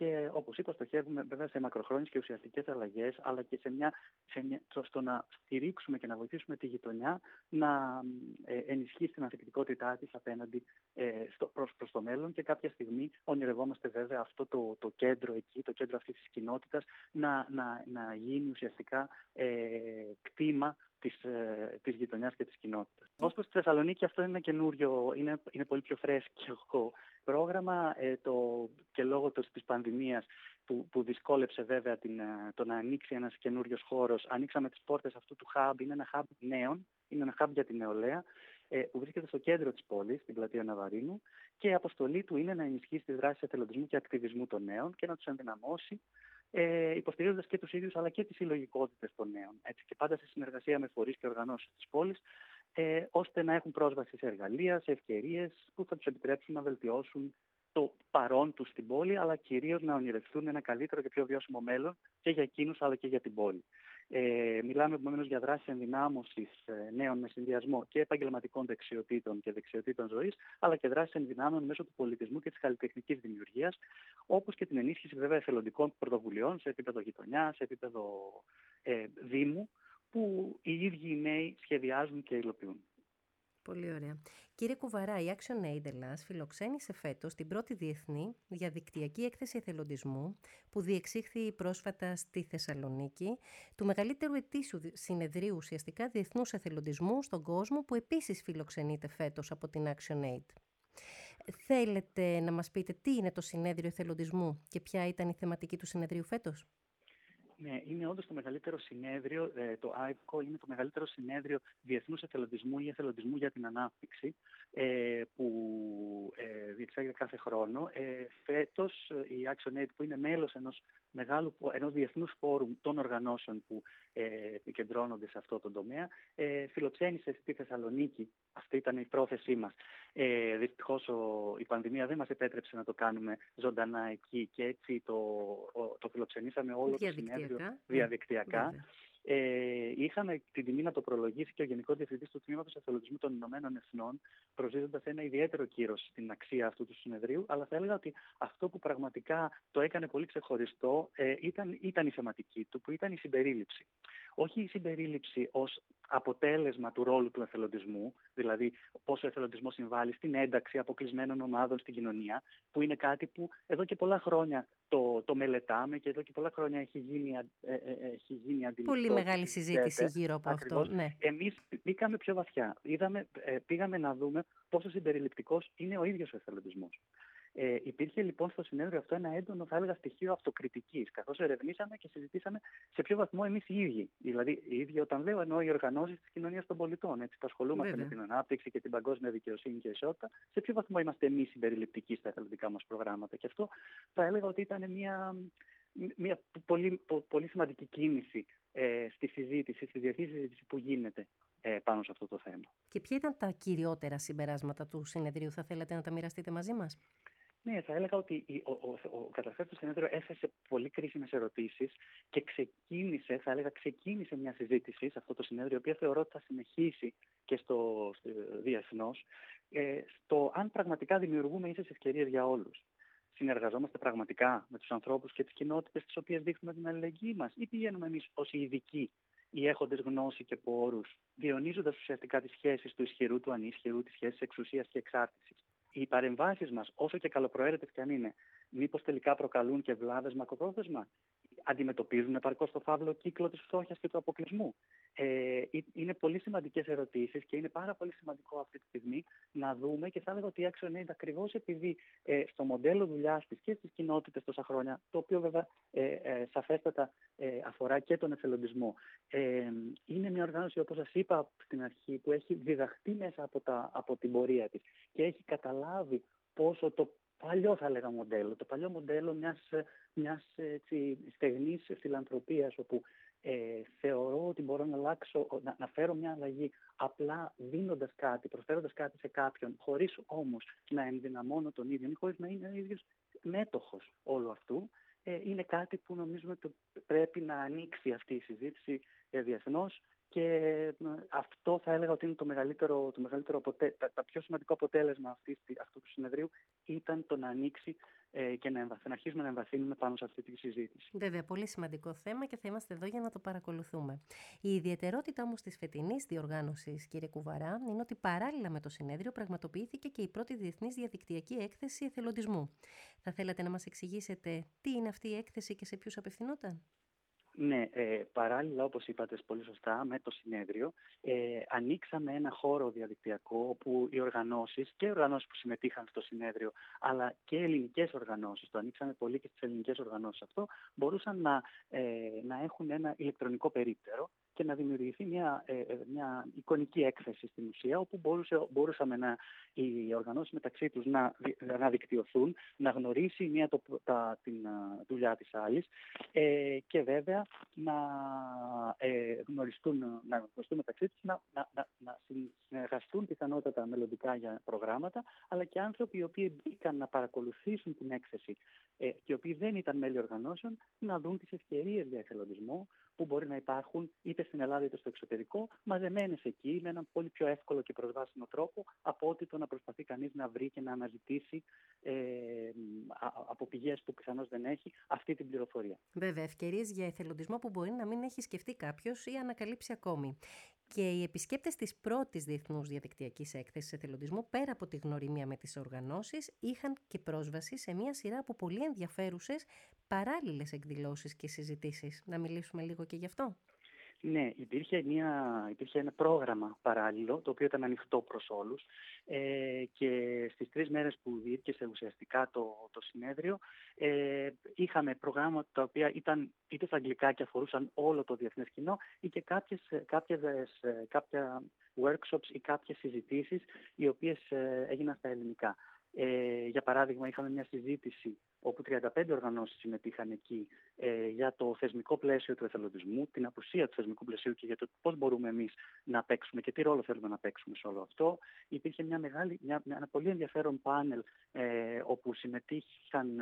Speaker 2: Και όπως είπα, στοχεύουμε βέβαια σε μακροχρόνιες και ουσιαστικές αλλαγές, αλλά και σε μια, σε μια, στο να στηρίξουμε και να βοηθήσουμε τη γειτονιά να ε, ενισχύσει την ανθεκτικότητά της απέναντι ε, στο, προς, προς το μέλλον. Και κάποια στιγμή ονειρευόμαστε βέβαια αυτό το, το κέντρο εκεί, το κέντρο αυτής της κοινότητας, να, να, να γίνει ουσιαστικά ε, κτήμα της, ε, της γειτονιάς και της κοινότητας. Ως προς τη Θεσσαλονίκη, αυτό είναι καινούριο, είναι, είναι πολύ πιο φρέσκο πρόγραμμα ε, το, και λόγω της, της πανδημίας που, που δυσκόλεψε βέβαια την, το να ανοίξει ένας καινούριος χώρος. Ανοίξαμε τις πόρτες αυτού του hub, είναι ένα hub νέων, είναι ένα hub για την νεολαία ε, που βρίσκεται στο κέντρο της πόλης, στην πλατεία Ναβαρίνου, και η αποστολή του είναι να ενισχύσει τις δράσεις εθελοντισμού και ακτιβισμού των νέων και να τους ενδυναμώσει, ε, υποστηρίζοντας και τους ίδιους αλλά και τις συλλογικότητες των νέων. Έτσι, και πάντα σε συνεργασία με φορείς και οργανώσεις της πόλης, ε, ώστε να έχουν πρόσβαση σε εργαλεία, σε ευκαιρίες που θα τους επιτρέψουν να βελτιώσουν το παρόν τους στην πόλη, αλλά κυρίως να ονειρευτούν ένα καλύτερο και πιο βιώσιμο μέλλον και για εκείνους αλλά και για την πόλη. Ε, μιλάμε επομένως για δράσεις ενδυνάμωσης ε, νέων με συνδυασμό και επαγγελματικών δεξιοτήτων και δεξιοτήτων ζωής, αλλά και δράσεις ενδυνάμων μέσω του πολιτισμού και της καλλιτεχνικής δημιουργίας, όπως και την ενίσχυση βέβαια εθελοντικών πρωτοβουλειών σε επίπεδο γειτονιά, σε επίπεδο ε, δήμου, που οι ίδιοι οι νέοι σχεδιάζουν και υλοποιούν.
Speaker 1: Πολύ ωραία. Κύριε Κουβαρά, η ActionAid Ελλάς φιλοξένησε φέτος την πρώτη διεθνή διαδικτυακή έκθεση εθελοντισμού που διεξήχθη πρόσφατα στη Θεσσαλονίκη, του μεγαλύτερου ετήσιου συνεδρίου ουσιαστικά διεθνούς εθελοντισμού στον κόσμο, που επίσης φιλοξενείται φέτος από την ActionAid. Θέλετε να μας πείτε τι είναι το συνέδριο εθελοντισμού και ποια ήταν η θεματική του συνεδρίου φέτος?
Speaker 2: Ναι, είναι όντως το μεγαλύτερο συνέδριο, το άιπκο είναι το μεγαλύτερο συνέδριο διεθνούς εθελοντισμού ή εθελοντισμού για την ανάπτυξη, που διεξάγεται κάθε χρόνο. Φέτος η ActionAid, που είναι μέλος ενός μεγάλου, ενός διεθνούς φόρουμ των οργανώσεων που επικεντρώνονται σε αυτό το τομέα, φιλοξένησε στη Θεσσαλονίκη. Αυτή ήταν η πρόθεσή μας. Ε, δυστυχώς ο, η πανδημία δεν μας επέτρεψε να το κάνουμε ζωντανά εκεί, και έτσι το, ο, το φιλοξενήσαμε όλο το συνέδριο διαδικτυακά.
Speaker 1: Ναι.
Speaker 2: Ε, είχαμε την τιμή να το προλογίσει και ο Γενικός Διευθυντής του Τμήματος Εθελοντισμού των Ηνωμένων Εθνών, προσδίδοντας ένα ιδιαίτερο κύρος στην αξία αυτού του συνεδρίου. Αλλά θα έλεγα ότι αυτό που πραγματικά το έκανε πολύ ξεχωριστό ε, ήταν, ήταν η θεματική του, που ήταν η συμπερίληψη. Όχι η συμπερίληψη ως αποτέλεσμα του ρόλου του εθελοντισμού, δηλαδή πόσο ο εθελοντισμός συμβάλλει στην ένταξη αποκλεισμένων ομάδων στην κοινωνία, που είναι κάτι που εδώ και πολλά χρόνια το, το μελετάμε και εδώ και πολλά χρόνια έχει γίνει, ε, ε, έχει γίνει αντιληπτό.
Speaker 1: Πολύ μεγάλη συζήτηση γύρω από
Speaker 2: Ακριβώς.
Speaker 1: αυτό. Ναι.
Speaker 2: Εμείς μπήκαμε πιο βαθιά. Είδαμε, ε, πήγαμε να δούμε πόσο συμπεριληπτικός είναι ο ίδιος ο εθελοντισμός. Ε, υπήρχε λοιπόν στο συνέδριο αυτό ένα έντονο, θα έλεγα, στοιχείο αυτοκριτικής, καθώς ερευνήσαμε και συζητήσαμε σε ποιο βαθμό εμείς οι ίδιοι, δηλαδή οι ίδιοι, όταν λέω, εννοώ οι οργανώσεις της κοινωνίας των πολιτών, έτσι, που ασχολούμαστε Βέβαια. με την ανάπτυξη και την παγκόσμια δικαιοσύνη και ισότητα, σε ποιο βαθμό είμαστε εμείς συμπεριληπτικοί στα εθελοντικά μας προγράμματα. Και αυτό θα έλεγα ότι ήταν μια, μια πολύ, πολύ σημαντική κίνηση ε, στη συζήτηση, στη διεθνή συζήτηση που γίνεται ε, πάνω σε αυτό το θέμα.
Speaker 1: Και ποια ήταν τα κυριότερα συμπεράσματα του συνεδρίου, θα θέλατε να τα μοιραστείτε μαζί μας?
Speaker 2: Ναι, θα έλεγα ότι ο, ο, ο, ο καταστάτης του συνέδριου έθεσε πολύ κρίσιμες ερωτήσεις και ξεκίνησε, θα έλεγα, ξεκίνησε μια συζήτηση σε αυτό το συνέδριο, η οποία θεωρώ ότι θα συνεχίσει και στο, στο διεθνώς, ε, στο αν πραγματικά δημιουργούμε ίσες ευκαιρίες για όλους. Συνεργαζόμαστε πραγματικά με τους ανθρώπους και τις κοινότητες τις οποίες δείχνουμε την αλληλεγγύη μας, ή πηγαίνουμε εμείς ως ειδικοί ή έχοντες γνώση και πόρους, διονύζοντας ουσιαστικά τις σχέσεις του ισχυρού, του ανίσχυρου, τις σχέσεις εξουσίας και εξάρτησης. Οι παρεμβάσεις μας, όσο και καλοπροαίρετες κι αν είναι, μήπως τελικά προκαλούν και βλάβες μακροπρόθεσμα? Αντιμετωπίζουν επαρκώς το φαύλο κύκλο της φτώχειας και του αποκλεισμού? Ε, είναι πολύ σημαντικές ερωτήσεις και είναι πάρα πολύ σημαντικό αυτή τη στιγμή να δούμε, και θα έλεγα ότι η ActionAid, ακριβώς επειδή ε, στο μοντέλο δουλειάς της και στις κοινότητες τόσα χρόνια, το οποίο βέβαια ε, ε, σαφέστατα ε, αφορά και τον εθελοντισμό, ε, είναι μια οργάνωση, όπως σας είπα στην αρχή, που έχει διδαχτεί μέσα από, τα, από την πορεία της και έχει καταλάβει πόσο το παλιό, θα έλεγα, μοντέλο, το παλιό μοντέλο μιας, μιας έτσι, στεγνής φιλανθρωπίας, όπου ε, θεωρώ ότι μπορώ να αλλάξω, να, να φέρω μια αλλαγή απλά δίνοντας κάτι, προσφέροντας κάτι σε κάποιον, χωρίς όμως να ενδυναμώνω τον ίδιο ή χωρίς να είναι ο ίδιος μέτοχος όλου αυτού, ε, είναι κάτι που νομίζουμε ότι πρέπει να ανοίξει αυτή η συζήτηση ε, διεθνώς και ε, αυτό θα έλεγα ότι είναι το μεγαλύτερο, το μεγαλύτερο αποτε... τα, τα πιο σημαντικό αποτέλεσμα αυτής, αυτού του συνεδρίου ήταν το να ανοίξει ε, και να, εμβαθ... να αρχίσουμε να εμβαθύνουμε πάνω σε αυτή τη συζήτηση.
Speaker 1: Βέβαια, πολύ σημαντικό θέμα και θα είμαστε εδώ για να το παρακολουθούμε. Η ιδιαιτερότητα όμως της φετινής διοργάνωσης, κύριε Κουβαρά, είναι ότι παράλληλα με το συνέδριο πραγματοποιήθηκε και η πρώτη διεθνής διαδικτυακή έκθεση εθελοντισμού. Θα θέλατε να μας εξηγήσετε τι είναι αυτή η έκθεση και σε ποιους απευθυνόταν?
Speaker 2: Ναι, ε, παράλληλα, όπως είπατε πολύ σωστά, με το συνέδριο, ε, ανοίξαμε ένα χώρο διαδικτυακό όπου οι οργανώσεις και οι οργανώσεις που συμμετείχαν στο συνέδριο, αλλά και ελληνικές οργανώσεις, το ανοίξαμε πολύ και στις ελληνικές οργανώσεις αυτό, μπορούσαν να, ε, να έχουν ένα ηλεκτρονικό περίπτερο και να δημιουργηθεί μια, ε, μια εικονική έκθεση στην ουσία, όπου μπορούσε, μπορούσαμε να, οι οργανώσεις μεταξύ τους να, να δικτυωθούν, να γνωρίσει μία το, τα, την α, δουλειά της άλλης ε, και βέβαια να, ε, γνωριστούν, να γνωριστούν μεταξύ τους, να, να, να, να συνεργαστούν πιθανότατα μελλοντικά για προγράμματα, αλλά και άνθρωποι οι οποίοι μπήκαν να παρακολουθήσουν την έκθεση ε, και οι οποίοι δεν ήταν μέλη οργανώσεων, να δουν τις ευκαιρίες για εθελοντισμό που μπορεί να υπάρχουν είτε στην Ελλάδα είτε στο εξωτερικό, μαζεμένες εκεί με έναν πολύ πιο εύκολο και προσβάσιμο τρόπο από ότι το να προσπαθεί κανείς να βρει και να αναζητήσει ε, από πηγές που πιθανώς δεν έχει αυτή την πληροφορία.
Speaker 1: Βέβαια, ευκαιρίες για εθελοντισμό που μπορεί να μην έχει σκεφτεί κάποιος ή ανακαλύψει ακόμη. Και οι επισκέπτες της πρώτης διεθνούς διαδικτυακής έκθεσης εθελοντισμού, πέρα από τη γνωριμία με τις οργανώσεις, είχαν και πρόσβαση σε μια σειρά από πολύ ενδιαφέρουσες παράλληλες εκδηλώσεις και συζητήσεις. Να μιλήσουμε λίγο και γι' αυτό.
Speaker 2: Ναι, υπήρχε, μια, υπήρχε ένα πρόγραμμα παράλληλο, το οποίο ήταν ανοιχτό προς όλους ε, και στις τρεις μέρες που διήρκεσε ουσιαστικά το, το συνέδριο ε, είχαμε προγράμματα τα οποία ήταν είτε στα αγγλικά και αφορούσαν όλο το διεθνές κοινό ή και κάποιες, κάποιες, κάποια workshops ή κάποιες συζητήσεις οι οποίες ε, έγιναν στα ελληνικά. Ε, για παράδειγμα, είχαμε μια συζήτηση όπου τριάντα πέντε οργανώσεις συμμετείχαν εκεί ε, για το θεσμικό πλαίσιο του εθελοντισμού, την απουσία του θεσμικού πλαισίου και για το πώς μπορούμε εμείς να παίξουμε και τι ρόλο θέλουμε να παίξουμε σε όλο αυτό. Υπήρχε μια μεγάλη, μια, μια, ένα πολύ ενδιαφέρον πάνελ ε, όπου συμμετείχαν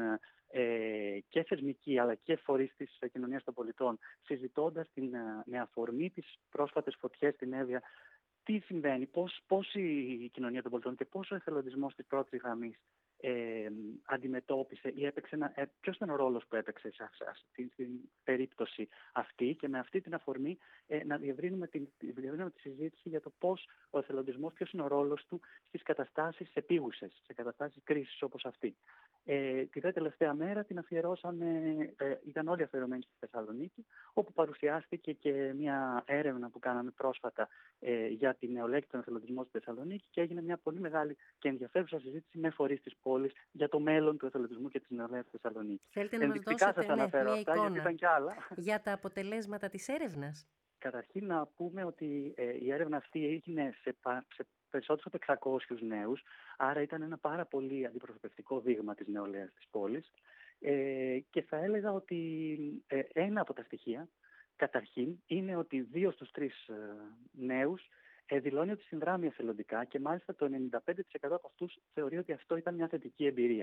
Speaker 2: ε, και θεσμικοί αλλά και φορείς της κοινωνίας των πολιτών, συζητώντας την, με αφορμή τις πρόσφατες φωτιές στην Εύβοια, τι συμβαίνει, πώς, πώς η κοινωνία των πολιτών και πώς ο εθελοντισμός της πρώτης γραμμής ε, αντιμετώπισε ή έπαιξε ένα, ε, ποιος ήταν ο ρόλος που έπαιξε σε αυτή την περίπτωση αυτή και με αυτή την αφορμή ε, να διευρύνουμε, την, διευρύνουμε τη συζήτηση για το πώς ο εθελοντισμός, ποιος είναι ο ρόλος του στις καταστάσεις επίγουσες, σε καταστάσεις κρίσης όπως αυτή. Ε, τη δε τελευταία μέρα την αφιερώσαμε, ε, ήταν όλοι αφιερωμένοι στη Θεσσαλονίκη, όπου παρουσιάστηκε και μια έρευνα που κάναμε πρόσφατα ε, για την νεολαία και τον εθελοντισμό στη Θεσσαλονίκη και έγινε μια πολύ μεγάλη και ενδιαφέρουσα συζήτηση με φορείς της πόλης για το μέλλον του εθελοντισμού και της νεολαίας στη Θεσσαλονίκη.
Speaker 1: Θέλετε να μας δώσετε ναι, μια
Speaker 2: αυτά,
Speaker 1: εικόνα
Speaker 2: και άλλα.
Speaker 1: για τα αποτελέσματα της έρευνας?
Speaker 2: Καταρχήν να πούμε ότι ε, η έρευνα αυτή έγινε σε, σε περισσότερους από εξακόσιους νέους, άρα ήταν ένα πάρα πολύ αντιπροσωπευτικό δείγμα της νεολαίας της πόλης ε, και θα έλεγα ότι ε, ένα από τα στοιχεία, καταρχήν, είναι ότι δύο στους τρεις ε, νέους ε, δηλώνει ότι συνδράμει εθελοντικά και μάλιστα το ενενήντα πέντε τοις εκατό από αυτούς θεωρεί ότι αυτό ήταν μια θετική εμπειρία.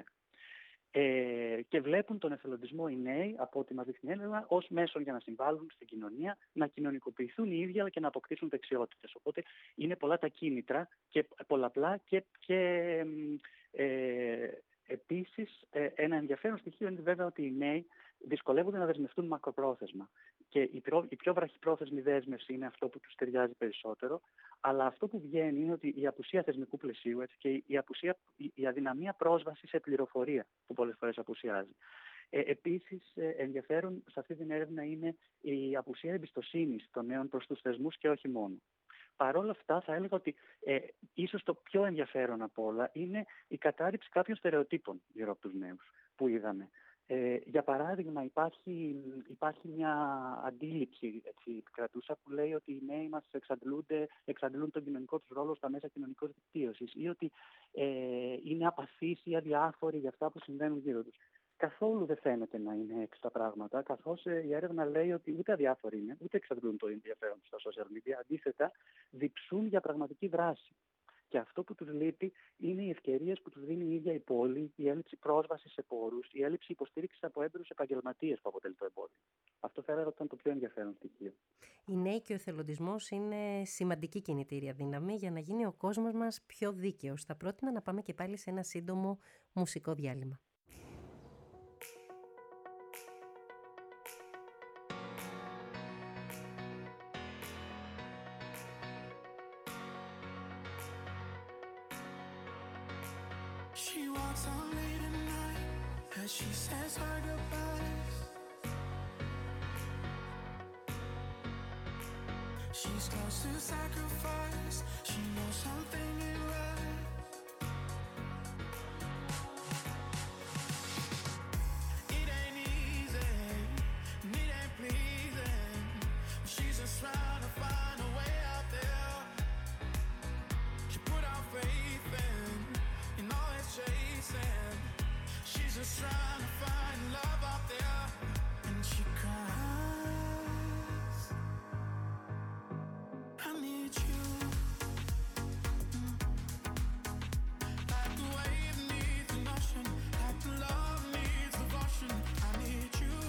Speaker 2: Ε, και βλέπουν τον εθελοντισμό οι νέοι, από ό,τι μας δείχνει η έρευνα, ως μέσο για να συμβάλλουν στην κοινωνία, να κοινωνικοποιηθούν οι ίδιοι αλλά και να αποκτήσουν δεξιότητες. Οπότε είναι πολλά τα κίνητρα και πολλαπλά και, και ε, επίσης ε, ένα ενδιαφέρον στοιχείο είναι βέβαια ότι οι νέοι δυσκολεύονται να δεσμευτούν μακροπρόθεσμα. Και η, προ, η πιο βραχυπρόθεσμη δέσμευση είναι αυτό που τους ταιριάζει περισσότερο, αλλά αυτό που βγαίνει είναι ότι η απουσία θεσμικού πλαισίου έτσι, και η, απουσία, η, η αδυναμία πρόσβαση σε πληροφορία που πολλές φορές απουσιάζει. Ε, επίσης, ε, ενδιαφέρον σε αυτή την έρευνα είναι η απουσία εμπιστοσύνης των νέων προς τους θεσμούς και όχι μόνο. Παρ' όλα αυτά θα έλεγα ότι ε, ίσως το πιο ενδιαφέρον από όλα είναι η κατάρριψη κάποιων στερεοτύπων γύρω από τους νέους που είδαμε. Ε, για παράδειγμα, υπάρχει, υπάρχει μια αντίληψη έτσι, κρατούσα που λέει ότι οι νέοι μας εξαντλούν τον κοινωνικό τους ρόλο στα μέσα κοινωνικής δικτύωσης ή ότι ε, είναι απαθείς ή αδιάφοροι για αυτά που συμβαίνουν γύρω τους. Καθόλου δεν φαίνεται να είναι έτσι τα πράγματα, καθώς ε, η έρευνα λέει ότι ούτε αδιάφοροι είναι, ούτε εξαντλούν το ενδιαφέρον στα social media, αντίθετα διψούν για πραγματική δράση. Και αυτό που τους λείπει είναι οι ευκαιρίες που τους δίνει η ίδια η πόλη, η έλλειψη πρόσβασης σε πόρους, η έλλειψη υποστήριξης από έμπειρους επαγγελματίες που αποτελεί το εμπόδιο. Αυτό θα έλεγα ότι ήταν το πιο ενδιαφέρον στοιχείο.
Speaker 1: Οι νέοι και ο εθελοντισμός είναι σημαντική κινητήρια δύναμη για να γίνει ο κόσμος μας πιο δίκαιος. Θα πρότεινα να πάμε και πάλι σε ένα σύντομο μουσικό διάλειμμα.
Speaker 3: She walks on late at night as she says her goodbyes. She starts to sacrifice. She knows something ain't right. It ain't easy, and it ain't pleasing. She's just trying to find a way out there. She put our faith in, in all it's chasing. She's just trying to find love out there, and she cries. I need you, like the wave needs an ocean, like the love needs devotion. I need you,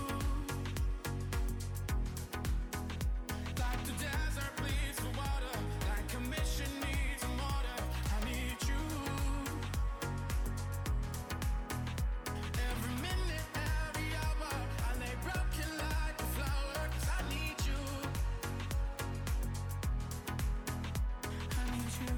Speaker 3: like the desert bleeds for water, like a mission needs a mortar. I need you, every minute, every hour. I lay broken like a flower, 'cause I need you. I need you.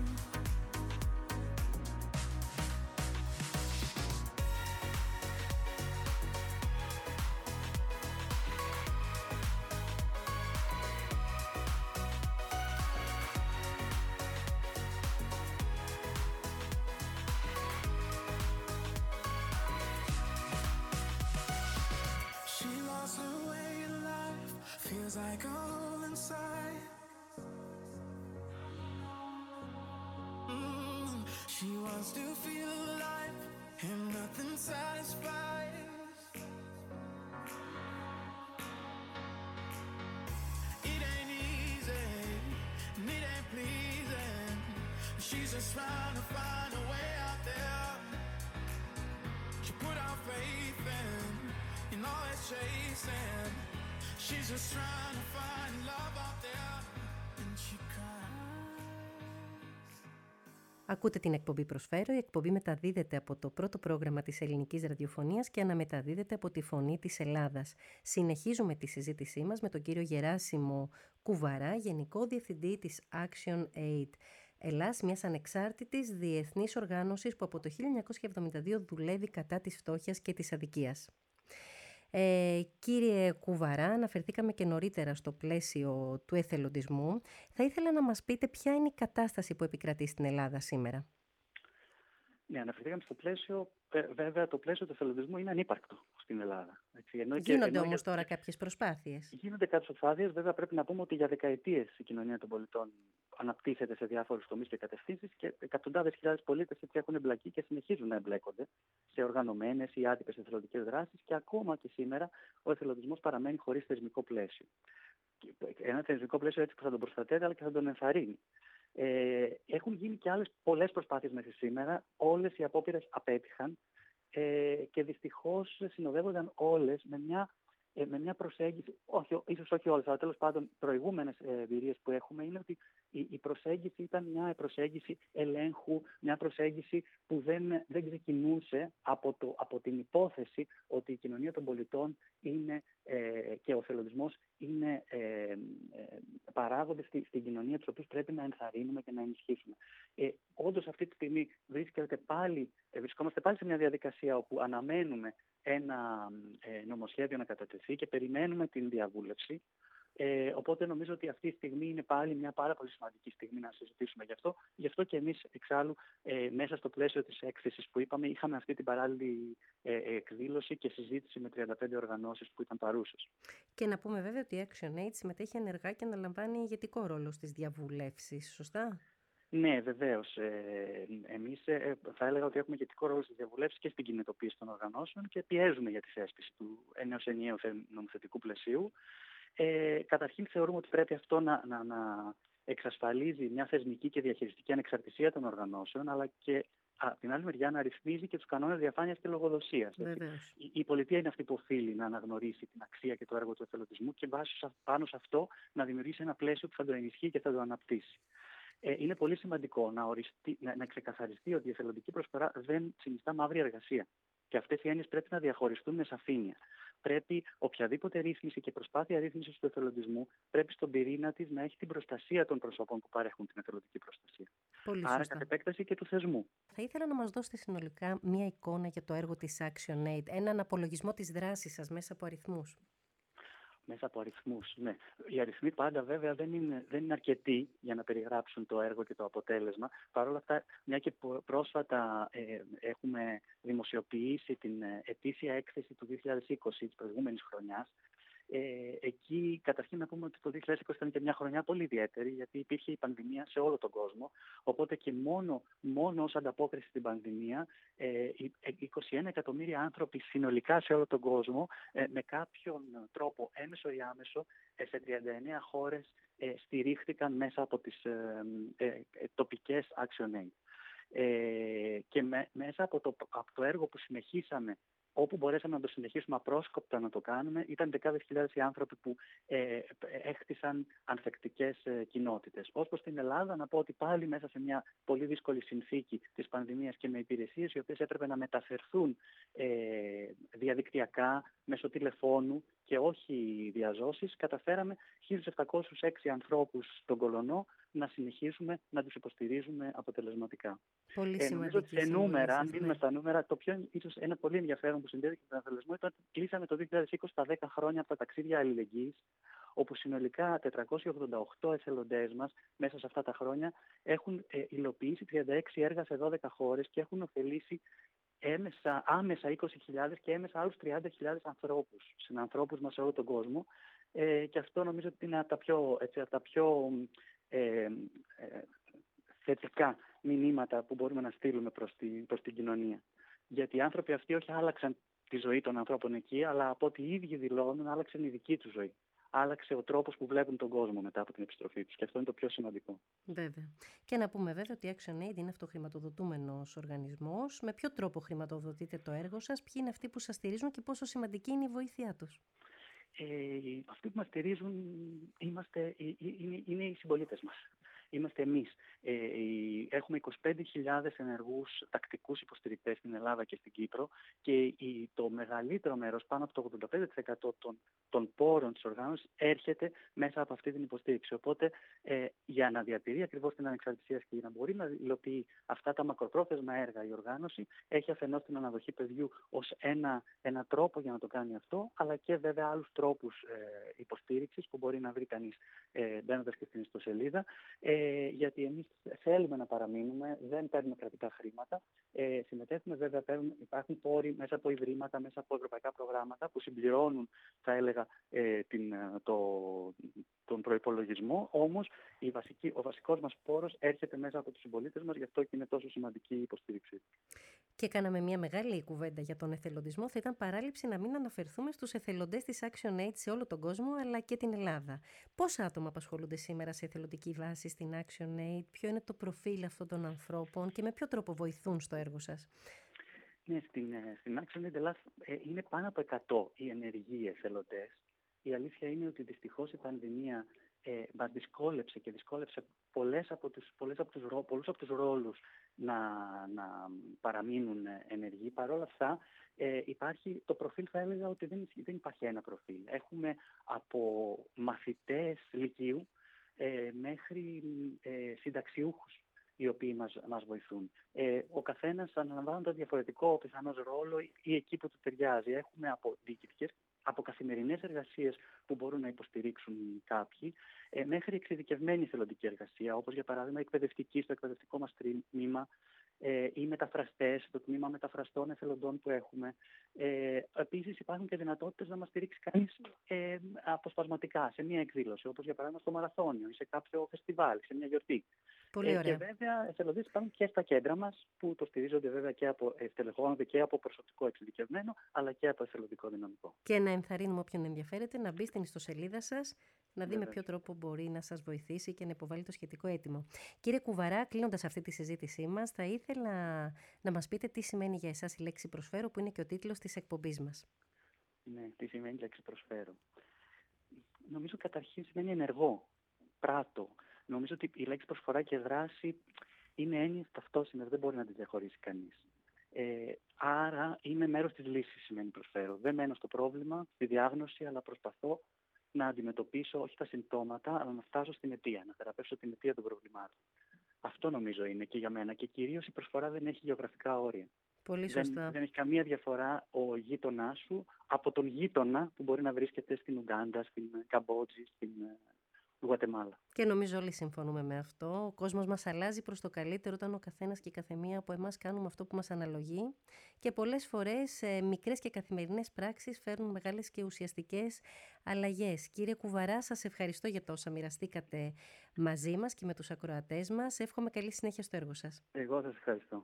Speaker 3: She lost her way in life, feels like a hole inside. Mm, she wants to feel alive, and nothing satisfies. It ain't easy, and it ain't pleasing. She's just trying to find a way out there. She put our faith in, in all it's chasing. She's just trying to find love out there, and she cries.
Speaker 1: Ακούτε την εκπομπή Προσφέρω. Η εκπομπή μεταδίδεται από το πρώτο πρόγραμμα της ελληνικής ραδιοφωνίας και αναμεταδίδεται από τη Φωνή της Ελλάδας. Συνεχίζουμε τη συζήτησή μας με τον κύριο Γεράσιμο Κουβαρά, Γενικό Διευθυντή της Action Aid Ελλάς, μιας ανεξάρτητης διεθνής οργάνωσης που από το χίλια εννιακόσια εβδομήντα δύο δουλεύει κατά της φτώχειας και της αδικίας. Ε, κύριε Κουβαρά, αναφερθήκαμε και νωρίτερα στο πλαίσιο του εθελοντισμού. Θα ήθελα να μας πείτε ποια είναι η κατάσταση που επικρατεί στην Ελλάδα σήμερα.
Speaker 2: Ναι, αναφερθήκαμε στο πλαίσιο. Ε, βέβαια, το πλαίσιο του εθελοντισμού είναι ανύπαρκτο στην Ελλάδα. Έτσι, ενώ
Speaker 1: Γίνονται
Speaker 2: και, ενώ
Speaker 1: όμως
Speaker 2: για...
Speaker 1: τώρα κάποιες προσπάθειες.
Speaker 2: Γίνονται κάποιες προσπάθειες. Βέβαια, πρέπει να πούμε ότι για δεκαετίες η κοινωνία των πολιτών αναπτύσσεται σε διάφορους τομείς και κατευθύνσεις και εκατοντάδες χιλιάδες πολίτες έτσι έχουν εμπλακεί και συνεχίζουν να εμπλέκονται σε οργανωμένες ή άτυπες εθελοντικές δράσεις και ακόμα και σήμερα ο εθελοντισμός παραμένει χωρίς θεσμικό πλαίσιο. Ένα θεσμικό πλαίσιο έτσι που θα τον προστατεύει αλλά και θα τον ενθαρρύνει. Ε, έχουν γίνει και άλλες πολλές προσπάθειες μέχρι σήμερα. Όλες οι απόπειρες απέτυχαν ε, και δυστυχώς συνοδεύονταν όλες με μια, ε, με μια προσέγγιση, όχι, ίσως όχι όλες, αλλά τέλος πάντων προηγούμενες εμπειρίες που έχουμε είναι ότι η, η προσέγγιση ήταν μια προσέγγιση ελέγχου, μια προσέγγιση που δεν, δεν ξεκινούσε από, το, από την υπόθεση ότι η κοινωνία των πολιτών είναι, ε, και ο εθελοντισμός είναι ε, ε, παράγοντες στη, στην κοινωνία τους οποίους πρέπει να ενθαρρύνουμε και να ενισχύσουμε. Ε, όντως αυτή τη στιγμή βρίσκεται πάλι, ε, βρισκόμαστε πάλι σε μια διαδικασία όπου αναμένουμε ένα ε, νομοσχέδιο να κατατεθεί και περιμένουμε την διαβούλευση. Ε, οπότε νομίζω ότι αυτή η στιγμή είναι πάλι μια πάρα πολύ σημαντική στιγμή να συζητήσουμε γι' αυτό. Γι' αυτό και εμείς εξάλλου ε, μέσα στο πλαίσιο της έκθεσης που είπαμε είχαμε αυτή την παράλληλη ε, εκδήλωση και συζήτηση με τριάντα πέντε οργανώσεις που ήταν παρούσες.
Speaker 1: Και να πούμε βέβαια ότι η Action Aid συμμετέχει ενεργά και αναλαμβάνει ηγετικό ρόλο στις διαβουλεύσεις, σωστά?
Speaker 2: Ναι, βεβαίως. Ε, εμείς ε, θα έλεγα ότι έχουμε ηγετικό ρόλο στις διαβουλεύσεις και στην κινητοποίηση των οργανώσεων και πιέζουμε για τη θέσπιση του ενός ενιαίου νομοθετικού πλαισίου. Ε, καταρχήν θεωρούμε ότι πρέπει αυτό να, να, να εξασφαλίζει μια θεσμική και διαχειριστική ανεξαρτησία των οργανώσεων, αλλά και από την άλλη μεριά να ρυθμίζει και τους κανόνες διαφάνειας και λογοδοσίας. Η, η πολιτεία είναι αυτή που οφείλει να αναγνωρίσει την αξία και το έργο του εθελοντισμού και βάσει πάνω σε αυτό να δημιουργήσει ένα πλαίσιο που θα το ενισχύει και θα το αναπτύσσει. Ε, είναι πολύ σημαντικό να, οριστεί, να, να ξεκαθαριστεί ότι η εθελοντική προσφορά δεν συνιστά μαύρη εργασία. Και αυτές οι έννοιες πρέπει να διαχωριστούν με σαφήνεια. Πρέπει οποιαδήποτε ρύθμιση και προσπάθεια ρύθμισης του εθελοντισμού πρέπει στον πυρήνα της να έχει την προστασία των προσώπων που παρέχουν την εθελοντική προστασία.
Speaker 1: Πολύ
Speaker 2: Άρα,
Speaker 1: σωστά.
Speaker 2: κατ' επέκταση και του θεσμού.
Speaker 1: Θα ήθελα να μας δώσετε συνολικά μία εικόνα για το έργο της ActionAid, έναν απολογισμό της δράσης σας μέσα από αριθμούς.
Speaker 2: Μέσα από αριθμούς, ναι. Οι αριθμοί πάντα βέβαια δεν είναι, δεν είναι αρκετοί για να περιγράψουν το έργο και το αποτέλεσμα. Παρ' όλα αυτά, μια και πρόσφατα ε, έχουμε δημοσιοποιήσει την ε, ετήσια έκθεση του δύο χιλιάδες είκοσι της προηγούμενης χρονιάς, Ε, εκεί καταρχήν να πούμε ότι το δύο χιλιάδες είκοσι ήταν και μια χρονιά πολύ ιδιαίτερη, γιατί υπήρχε η πανδημία σε όλο τον κόσμο, οπότε και μόνο, μόνο ως ανταπόκριση στην πανδημία ε, είκοσι ένα εκατομμύρια άνθρωποι συνολικά σε όλο τον κόσμο ε, με κάποιον τρόπο έμεσο ή άμεσο ε, σε τριάντα εννέα χώρες ε, στηρίχθηκαν μέσα από τις ε, ε, ε, τοπικές ActionAid. Ε, και με, μέσα από το, από το έργο που συνεχίσαμε, όπου μπορέσαμε να το συνεχίσουμε απρόσκοπτα να το κάνουμε, ήταν δεκάδες χιλιάδες οι άνθρωποι που ε, έχτισαν ανθεκτικές ε, κοινότητες. Ως προς την Ελλάδα, να πω ότι πάλι μέσα σε μια πολύ δύσκολη συνθήκη της πανδημίας και με υπηρεσίες οι οποίες έπρεπε να μεταφερθούν ε, διαδικτυακά, μέσω τηλεφώνου και όχι διαζώσεις, καταφέραμε χίλιους επτακόσιους έξι ανθρώπους στον Κολονό να συνεχίσουμε να τους υποστηρίζουμε αποτελεσματικά.
Speaker 1: Πολύ
Speaker 2: ε, νομίζω ότι σε νούμερα, αν μείνουμε στα νούμερα, το πιο ίσως ένα πολύ ενδιαφέρον που συνδέεται με τον αθλητισμό ήταν ότι κλείσαμε το δύο χιλιάδες είκοσι τα δέκα χρόνια από τα ταξίδια αλληλεγγύης, όπου συνολικά τετρακόσιοι ογδόντα οκτώ εθελοντές μας μέσα σε αυτά τα χρόνια έχουν ε, υλοποιήσει τριάντα έξι έργα σε δώδεκα χώρες και έχουν ωφελήσει έμεσα, άμεσα είκοσι χιλιάδες και έμεσα άλλους τριάντα χιλιάδες ανθρώπους, συνανθρώπους μας σε όλο τον κόσμο. Ε, και αυτό νομίζω ότι είναι από τα πιο, έτσι, από τα πιο ε, ε, θετικά μηνύματα που μπορούμε να στείλουμε προς, τη, προς την κοινωνία. Γιατί οι άνθρωποι αυτοί όχι άλλαξαν τη ζωή των ανθρώπων εκεί, αλλά από ό,τι οι ίδιοι δηλώνουν, άλλαξαν η δική τους ζωή. Άλλαξε ο τρόπος που βλέπουν τον κόσμο μετά από την επιστροφή τους. Και αυτό είναι το πιο σημαντικό.
Speaker 1: Βέβαια. Και να πούμε βέβαια ότι η ActionAid είναι αυτοχρηματοδοτούμενος οργανισμός. Με ποιο τρόπο χρηματοδοτείτε το έργο σας, ποιοι είναι αυτοί που σας στηρίζουν και πόσο σημαντική είναι η βοήθειά τους?
Speaker 2: Ε, αυτοί που μας στηρίζουν είμαστε, είναι, είναι οι συμπολίτες μας. Είμαστε εμείς. Ε, έχουμε είκοσι πέντε χιλιάδες ενεργούς τακτικούς υποστηρικτές στην Ελλάδα και στην Κύπρο και το μεγαλύτερο μέρος, πάνω από το ογδόντα πέντε τοις εκατό των, των πόρων της οργάνωσης, έρχεται μέσα από αυτή την υποστήριξη. Οπότε, ε, για να διατηρεί ακριβώς την ανεξαρτησία και για να μπορεί να υλοποιεί αυτά τα μακροπρόθεσμα έργα η οργάνωση, έχει αφενός την αναδοχή παιδιού ως ένα, ένα τρόπο για να το κάνει αυτό, αλλά και βέβαια άλλους τρόπους ε, υποστήριξης που μπορεί να βρει κανείς ε, μπαίνοντας και στην ιστοσελίδα. Ε, γιατί εμείς θέλουμε να παραμείνουμε, δεν παίρνουμε κρατικά χρήματα. Ε, συμμετέχουμε βέβαια, παίρνουμε, υπάρχουν πόροι μέσα από ιδρύματα, μέσα από ευρωπαϊκά προγράμματα που συμπληρώνουν, θα έλεγα, ε, την, το, τον προϋπολογισμό. Όμως η βασική, ο βασικός μας πόρος έρχεται μέσα από τους συμπολίτες μας, γι' αυτό και είναι τόσο σημαντική η υποστήριξη.
Speaker 1: Και κάναμε μια μεγάλη κουβέντα για τον εθελοντισμό. Θα ήταν παράληψη να μην αναφερθούμε στους εθελοντές της ActionAid σε όλο τον κόσμο, αλλά και την Ελλάδα. Πόσα άτομα απασχολούνται σήμερα σε εθελοντική βάση στην ActionAid, ποιο είναι το προφίλ αυτών των ανθρώπων και με ποιο τρόπο βοηθούν στο έργο σας?
Speaker 2: Ναι, στην, στην ActionAid Ελλάδα ε, είναι πάνω από εκατό οι ενεργοί εθελοντές. Η αλήθεια είναι ότι δυστυχώς η πανδημία ε, μας δυσκόλεψε και δυσκόλεψε πολλές από τους, πολλές από τους, πολλούς από τους ρόλους να, να παραμείνουν ενεργοί. Παρ' όλα αυτά ε, υπάρχει το προφίλ, θα έλεγα ότι δεν, δεν υπάρχει ένα προφίλ. Έχουμε από μαθητές λυκείου ε, μέχρι ε, συνταξιούχους οι οποίοι μας, μας βοηθούν. Ε, ο καθένας αναλαμβάνοντας διαφορετικό πιθανώς ρόλο ή εκεί που του ταιριάζει. Έχουμε από διοικητικές, από καθημερινές εργασίες που μπορούν να υποστηρίξουν κάποιοι, ε, μέχρι εξειδικευμένη εθελοντική εργασία, όπως για παράδειγμα εκπαιδευτική στο εκπαιδευτικό μας τμήμα, ε, ή μεταφραστές, το τμήμα μεταφραστών εθελοντών που έχουμε. Ε, επίσης υπάρχουν και δυνατότητες να μας στηρίξει κανείς ε, αποσπασματικά σε μια εκδήλωση, όπως για παράδειγμα στο μαραθώνιο ή σε κάποιο φεστιβάλ, σε μια γιορτή.
Speaker 1: Πολύ ωραία.
Speaker 2: Ε, και βέβαια εθελοντές υπάρχουν και στα κέντρα μας, που υποστηρίζονται βέβαια και από, στελεχώνονται και από προσωπικό εξειδικευμένο, αλλά και από εθελοντικό δυναμικό.
Speaker 1: Και να ενθαρρύνουμε όποιον ενδιαφέρεται να μπει στην ιστοσελίδα σας, να δει
Speaker 2: Βέβαια.
Speaker 1: με ποιο τρόπο μπορεί να σας βοηθήσει και να υποβάλει το σχετικό αίτημα. Κύριε Κουβαρά, κλείνοντας αυτή τη συζήτησή μας, θα ήθελα να μας πείτε τι σημαίνει για εσάς η λέξη προσφέρω, που είναι και ο τίτλος της εκπομπής μας.
Speaker 2: Ναι, τι σημαίνει η λέξη προσφέρω. Νομίζω καταρχήν σημαίνει ενεργό, πράττω. Νομίζω ότι η λέξη προσφορά και δράση είναι έννοιες ταυτόσιμες, δεν μπορεί να τις διαχωρίσει κανείς. Ε, άρα είμαι μέρος της λύσης, σημαίνει προσφέρω. Δεν μένω στο πρόβλημα, στη διάγνωση, αλλά προσπαθώ να αντιμετωπίσω όχι τα συμπτώματα, αλλά να φτάσω στην αιτία, να θεραπεύσω την αιτία των προβλημάτων. Αυτό νομίζω είναι και για μένα. Και κυρίως η προσφορά δεν έχει γεωγραφικά όρια.
Speaker 1: Πολύ σωστά.
Speaker 2: Δεν, δεν έχει καμία διαφορά ο γείτονάς σου από τον γείτονα που μπορεί να βρίσκεται στην Ουγκάντα, στην Καμπότζη, στην Γουατεμάλα.
Speaker 1: Και νομίζω όλοι συμφωνούμε με αυτό. Ο κόσμος μας αλλάζει προς το καλύτερο όταν ο καθένας και η καθεμία από εμάς κάνουμε αυτό που μας αναλογεί. Και πολλές φορές ε, μικρές και καθημερινές πράξεις φέρνουν μεγάλες και ουσιαστικές αλλαγές. Κύριε Κουβαρά, σας ευχαριστώ για το όσα μοιραστήκατε μαζί μας και με τους ακροατές μας. Εύχομαι καλή συνέχεια στο έργο σας.
Speaker 2: Εγώ σας ευχαριστώ.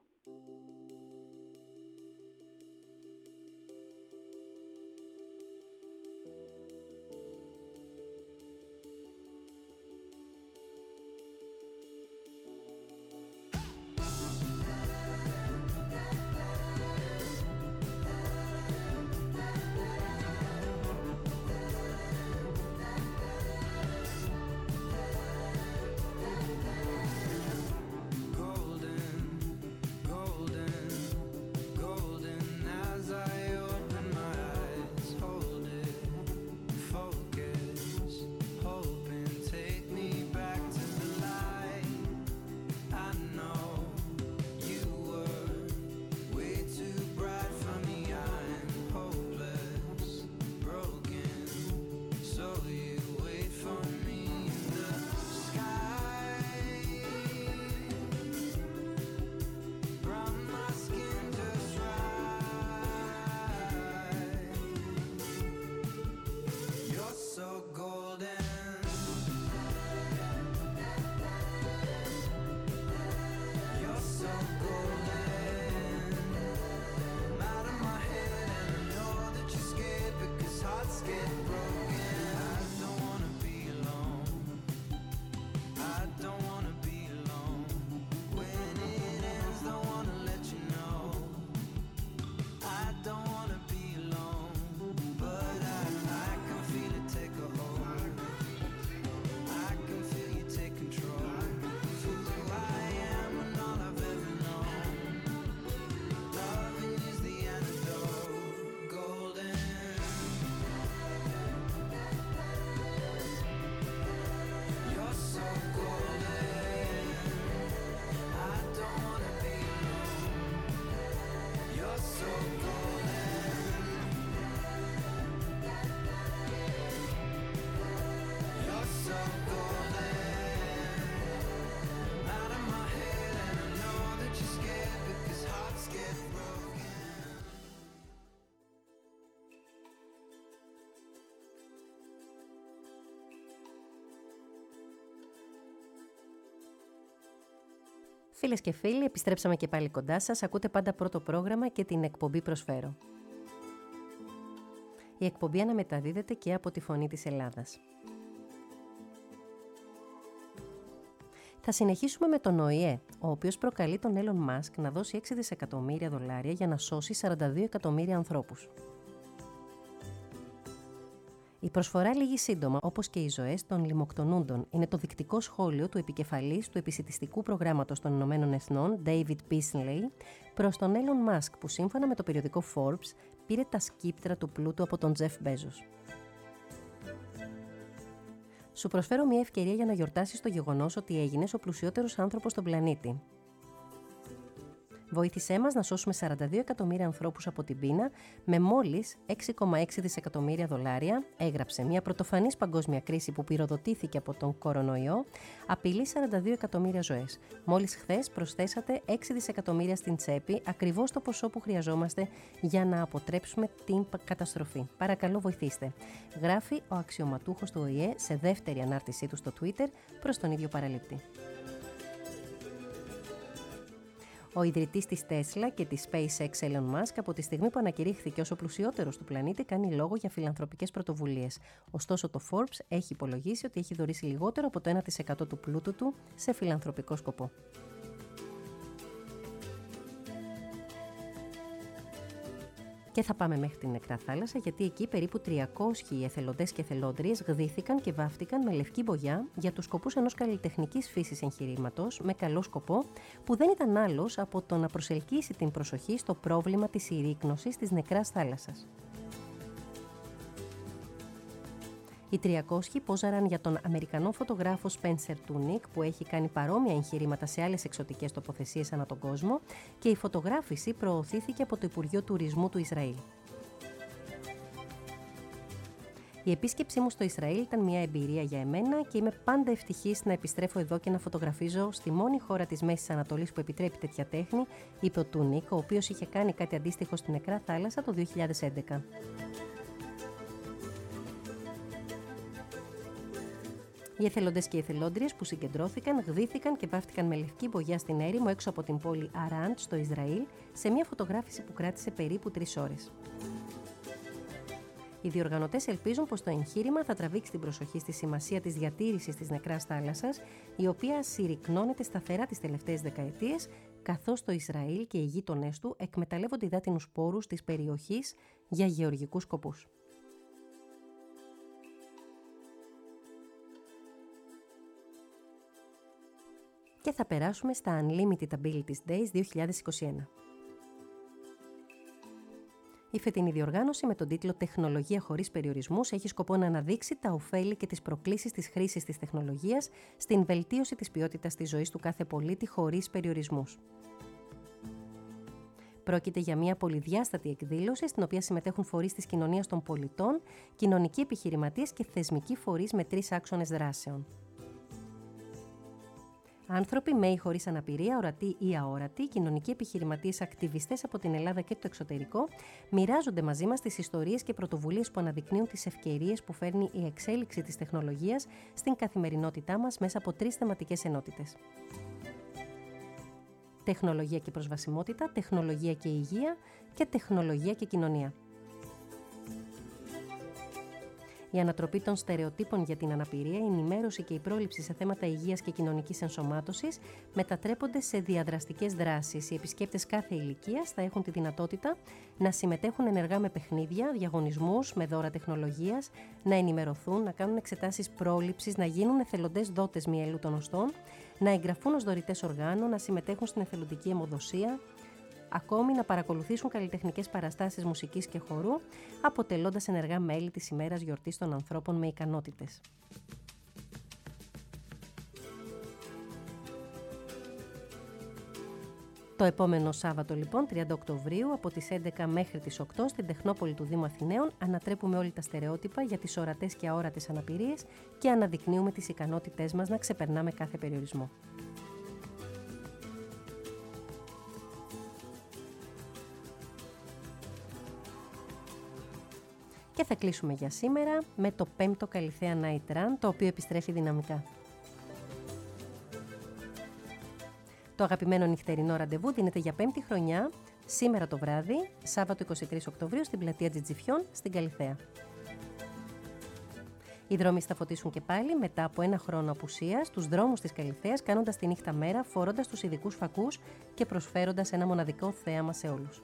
Speaker 1: Φίλες και φίλοι, επιστρέψαμε και πάλι κοντά σας. Ακούτε πάντα πρώτο πρόγραμμα και την εκπομπή Προσφέρω. Η εκπομπή αναμεταδίδεται και από τη Φωνή της Ελλάδας. Θα συνεχίσουμε με τον Ο Η Ε, ο οποίος προκαλεί τον Elon Musk να δώσει έξι δισεκατομμύρια δολάρια για να σώσει σαράντα δύο εκατομμύρια ανθρώπους. Η προσφορά λύγει σύντομα, όπως και οι ζωές των λιμοκτονούντων. Είναι το δεικτικό σχόλιο του επικεφαλής του επισιτιστικού προγράμματος των Ηνωμένων Εθνών, David Beasley, προς τον Elon Musk, που σύμφωνα με το περιοδικό Forbes πήρε τα σκύπτρα του πλούτου από τον Jeff Bezos. Σου προσφέρω μια ευκαιρία για να γιορτάσεις το γεγονός ότι έγινες ο πλουσιότερος άνθρωπος στον πλανήτη. Βοήθησέ μας να σώσουμε σαράντα δύο εκατομμύρια ανθρώπους από την πείνα με μόλις έξι κόμμα έξι δισεκατομμύρια δολάρια, έγραψε. Μια πρωτοφανής παγκόσμια κρίση που πυροδοτήθηκε από τον κορονοϊό, απειλεί σαράντα δύο εκατομμύρια ζωές. Μόλις χθες προσθέσατε έξι δισεκατομμύρια στην τσέπη, ακριβώς το ποσό που χρειαζόμαστε για να αποτρέψουμε την καταστροφή. Παρακαλώ βοηθήστε. Γράφει ο αξιωματούχος του Ο Η Ε σε δεύτερη ανάρτησή του στο Twitter προς τον ίδιο παραλήπτη. Ο ιδρυτής της Tesla και της SpaceX Elon Musk, από τη στιγμή που ανακηρύχθηκε ως ο πλουσιότερος του πλανήτη, κάνει λόγο για φιλανθρωπικές πρωτοβουλίες. Ωστόσο, το Forbes έχει υπολογίσει ότι έχει δωρήσει λιγότερο από το ένα τοις εκατό του πλούτου του σε φιλανθρωπικό σκοπό. Και θα πάμε μέχρι την νεκρά θάλασσα, γιατί εκεί περίπου τριακόσιοι εθελοντές και εθελόντριες γδύθηκαν και βάφτηκαν με λευκή μπογιά για τους σκοπούς ενός καλλιτεχνικής φύσης εγχειρήματος με καλό σκοπό, που δεν ήταν άλλος από το να προσελκύσει την προσοχή στο πρόβλημα της συρρίκνωσης της νεκράς θάλασσας. Οι τριακόσιοι πόζαραν για τον Αμερικανό φωτογράφο Spencer Tunick, που έχει κάνει παρόμοια εγχειρήματα σε άλλες εξωτικές τοποθεσίες ανά τον κόσμο, και η φωτογράφηση προωθήθηκε από το Υπουργείο Τουρισμού του Ισραήλ. Η επίσκεψή μου στο Ισραήλ ήταν μια εμπειρία για εμένα και είμαι πάντα ευτυχής να επιστρέφω εδώ και να φωτογραφίζω στη μόνη χώρα της Μέσης Ανατολής που επιτρέπει τέτοια τέχνη, είπε ο Τούνικ, ο οποίος είχε κάνει κάτι αντίστοιχο στην νεκρά θάλασσα το δύο χιλιάδες έντεκα. Οι εθελοντές και οι εθελόντριες που συγκεντρώθηκαν, γδύθηκαν και βάφτηκαν με λευκή μπογιά στην έρημο έξω από την πόλη Αράντ στο Ισραήλ, σε μια φωτογράφηση που κράτησε περίπου τρεις ώρες. Οι διοργανωτές ελπίζουν πως το εγχείρημα θα τραβήξει την προσοχή στη σημασία της διατήρησης της νεκράς θάλασσας, η οποία συρρικνώνεται σταθερά τις τελευταίες δεκαετίες, καθώς το Ισραήλ και οι γείτονές του εκμεταλλεύονται υδάτινους πόρους της περιοχής για γεωργικούς σκοπούς. Και θα περάσουμε στα Unlimited Abilities Days δύο χιλιάδες είκοσι ένα. Η φετινή διοργάνωση με τον τίτλο «Τεχνολογία χωρίς περιορισμούς» έχει σκοπό να αναδείξει τα ωφέλη και τις προκλήσεις της χρήσης της τεχνολογίας στην βελτίωση της ποιότητας της ζωής του κάθε πολίτη χωρίς περιορισμούς. Πρόκειται για μια πολυδιάστατη εκδήλωση στην οποία συμμετέχουν φορείς της κοινωνίας των πολιτών, κοινωνικοί επιχειρηματίες και θεσμικοί φορείς με τρεις άξονες δράσεων. Άνθρωποι με ή χωρίς αναπηρία, ορατοί ή αόρατοι, κοινωνικοί επιχειρηματίες, ακτιβιστές από την Ελλάδα και το εξωτερικό, μοιράζονται μαζί μας τις ιστορίες και πρωτοβουλίες που αναδεικνύουν τις ευκαιρίες που φέρνει η εξέλιξη της τεχνολογίας στην καθημερινότητά μας μέσα από τρεις θεματικές ενότητες. Τεχνολογία και προσβασιμότητα, τεχνολογία και υγεία και τεχνολογία και κοινωνία. Η ανατροπή των στερεοτύπων για την αναπηρία, η ενημέρωση και η πρόληψη σε θέματα υγείας και κοινωνικής ενσωμάτωσης μετατρέπονται σε διαδραστικές δράσεις. Οι επισκέπτες κάθε ηλικίας θα έχουν τη δυνατότητα να συμμετέχουν ενεργά με παιχνίδια, διαγωνισμούς, με δώρα τεχνολογίας, να ενημερωθούν, να κάνουν εξετάσεις πρόληψης, να γίνουν εθελοντές δότες μυελού των οστών, να εγγραφούν ως δωρητές οργάνων, να συμμετέχουν στην εθελοντική αιμοδοσία, ακόμη να παρακολουθήσουν καλλιτεχνικές παραστάσεις μουσικής και χορού, αποτελώντας ενεργά μέλη της ημέρας γιορτής των ανθρώπων με ικανότητες. Το επόμενο Σάββατο, λοιπόν, τριάντα Οκτωβρίου, από τις έντεκα μέχρι τις οκτώ, στην Τεχνόπολη του Δήμου Αθηναίων, ανατρέπουμε όλοι τα στερεότυπα για τις ορατές και αόρατες αναπηρίες και αναδεικνύουμε τις ικανότητές μας να ξεπερνάμε κάθε περιορισμό. Και θα κλείσουμε για σήμερα με το πέμπτο Καλιθέα Night Run, το οποίο επιστρέφει δυναμικά. Το αγαπημένο νυχτερινό ραντεβού δίνεται για πέμπτη χρονιά, σήμερα το βράδυ, Σάββατο εικοστή τρίτη Οκτωβρίου, στην πλατεία Τζιτζιφιών, στην Καλιθέα. Οι δρόμοι θα φωτίσουν και πάλι μετά από ένα χρόνο απουσίας τους δρόμους της Καλιθέας, κάνοντας τη νύχτα μέρα, φορώντας τους ειδικούς φακούς και προσφέροντας ένα μοναδικό θέαμα σε όλους.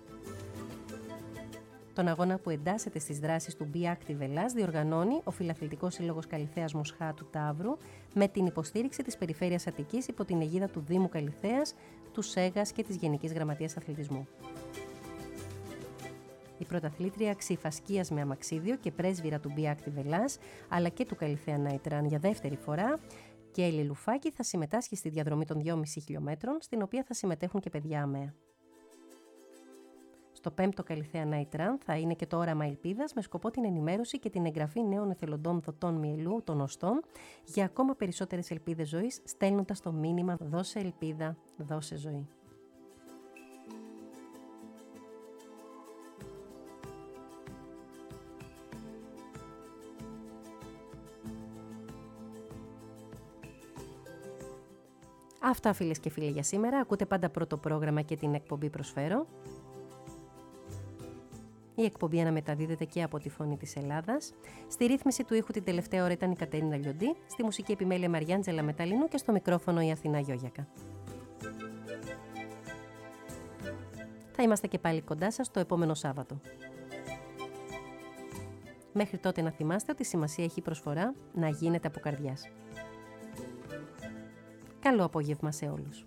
Speaker 1: Τον αγώνα που εντάσσεται στις δράσεις του Be Active Ελλάς διοργανώνει ο Φιλαθλητικός Σύλλογος Καλιθέας Μοσχά του Ταύρου με την υποστήριξη της Περιφέρειας Αττικής υπό την αιγίδα του Δήμου Καλιθέας, του ΣΕΓΑΣ και της Γενικής Γραμματείας Αθλητισμού. Η πρωταθλήτρια Ξήφα Σκίας με αμαξίδιο και πρέσβυρα του Be Active Ελλάς αλλά και του Καλιθέα Night Run για δεύτερη φορά, και Έλλη Λουφάκη, θα συμμετάσχει στη διαδρομή των δυόμισι χιλιόμετρων, στην οποία θα συμμετέχουν και παιδιά ΑΜΕΑ. Στο πέμπτο Καλιθέα Night Run θα είναι και το όραμα ελπίδας με σκοπό την ενημέρωση και την εγγραφή νέων εθελοντών δοτών μυελού των οστών για ακόμα περισσότερες ελπίδες ζωής, στέλνοντας το μήνυμα «Δώσε ελπίδα, δώσε ζωή». Αυτά, φίλες και φίλοι, για σήμερα. Ακούτε πάντα πρώτο πρόγραμμα και την εκπομπή Προσφέρω. Η εκπομπή αναμεταδίδεται και από τη Φωνή της Ελλάδας. Στη ρύθμιση του ήχου την τελευταία ώρα ήταν η Κατερίνα Λιοντή, στη μουσική επιμέλεια Μαριάντζελα Μεταλίνου και στο μικρόφωνο η Αθηνά Γιώγιακα. Θα είμαστε και πάλι κοντά σας το επόμενο Σάββατο. Μέχρι τότε να θυμάστε ότι σημασία έχει η προσφορά να γίνεται από καρδιάς. Καλό απόγευμα σε όλους.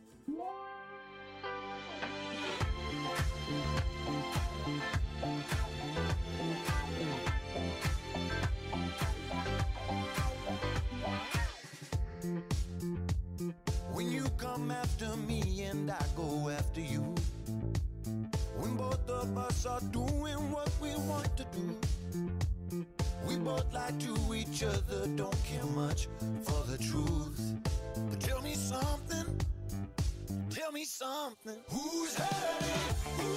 Speaker 3: When you come after me and I go after you, when both of us are doing what we want to do, we both lie to each other, don't care much for the truth. But tell me something, tell me something. Who's hurting? Who?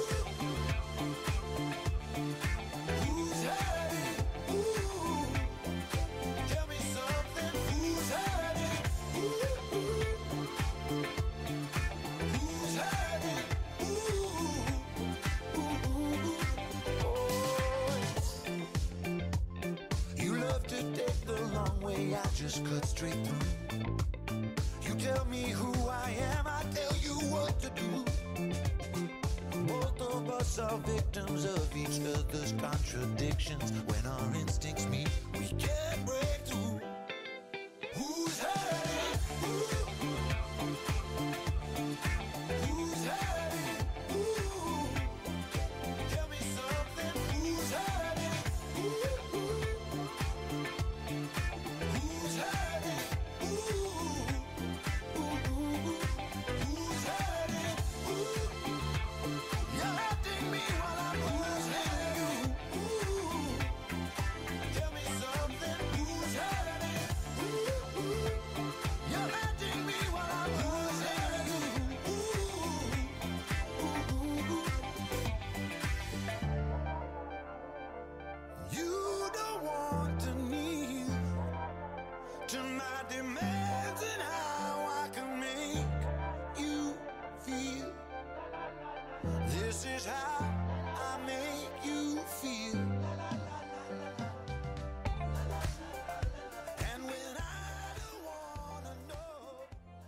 Speaker 3: Who's hurting? Who? Tell me something. Who's hurting? Who? Who's hurting? Who? You love to take the long way, I just cut straight through. You tell me who I am, I tell you what to do. Both of us are victims of each other's contradictions. When our instincts meet, we can't break through. Who's hurting? Who? Who's hurting? Who? Tell me something. Who's hurting? Who? Who's hurting? Who? Who's hurting? Who? You're hurting me while I'm hurting you. Tell me something. Who's hurting? Who? You're hurting me while I'm hurting you. You don't want to kneel to my demands and how I can make you feel. This is how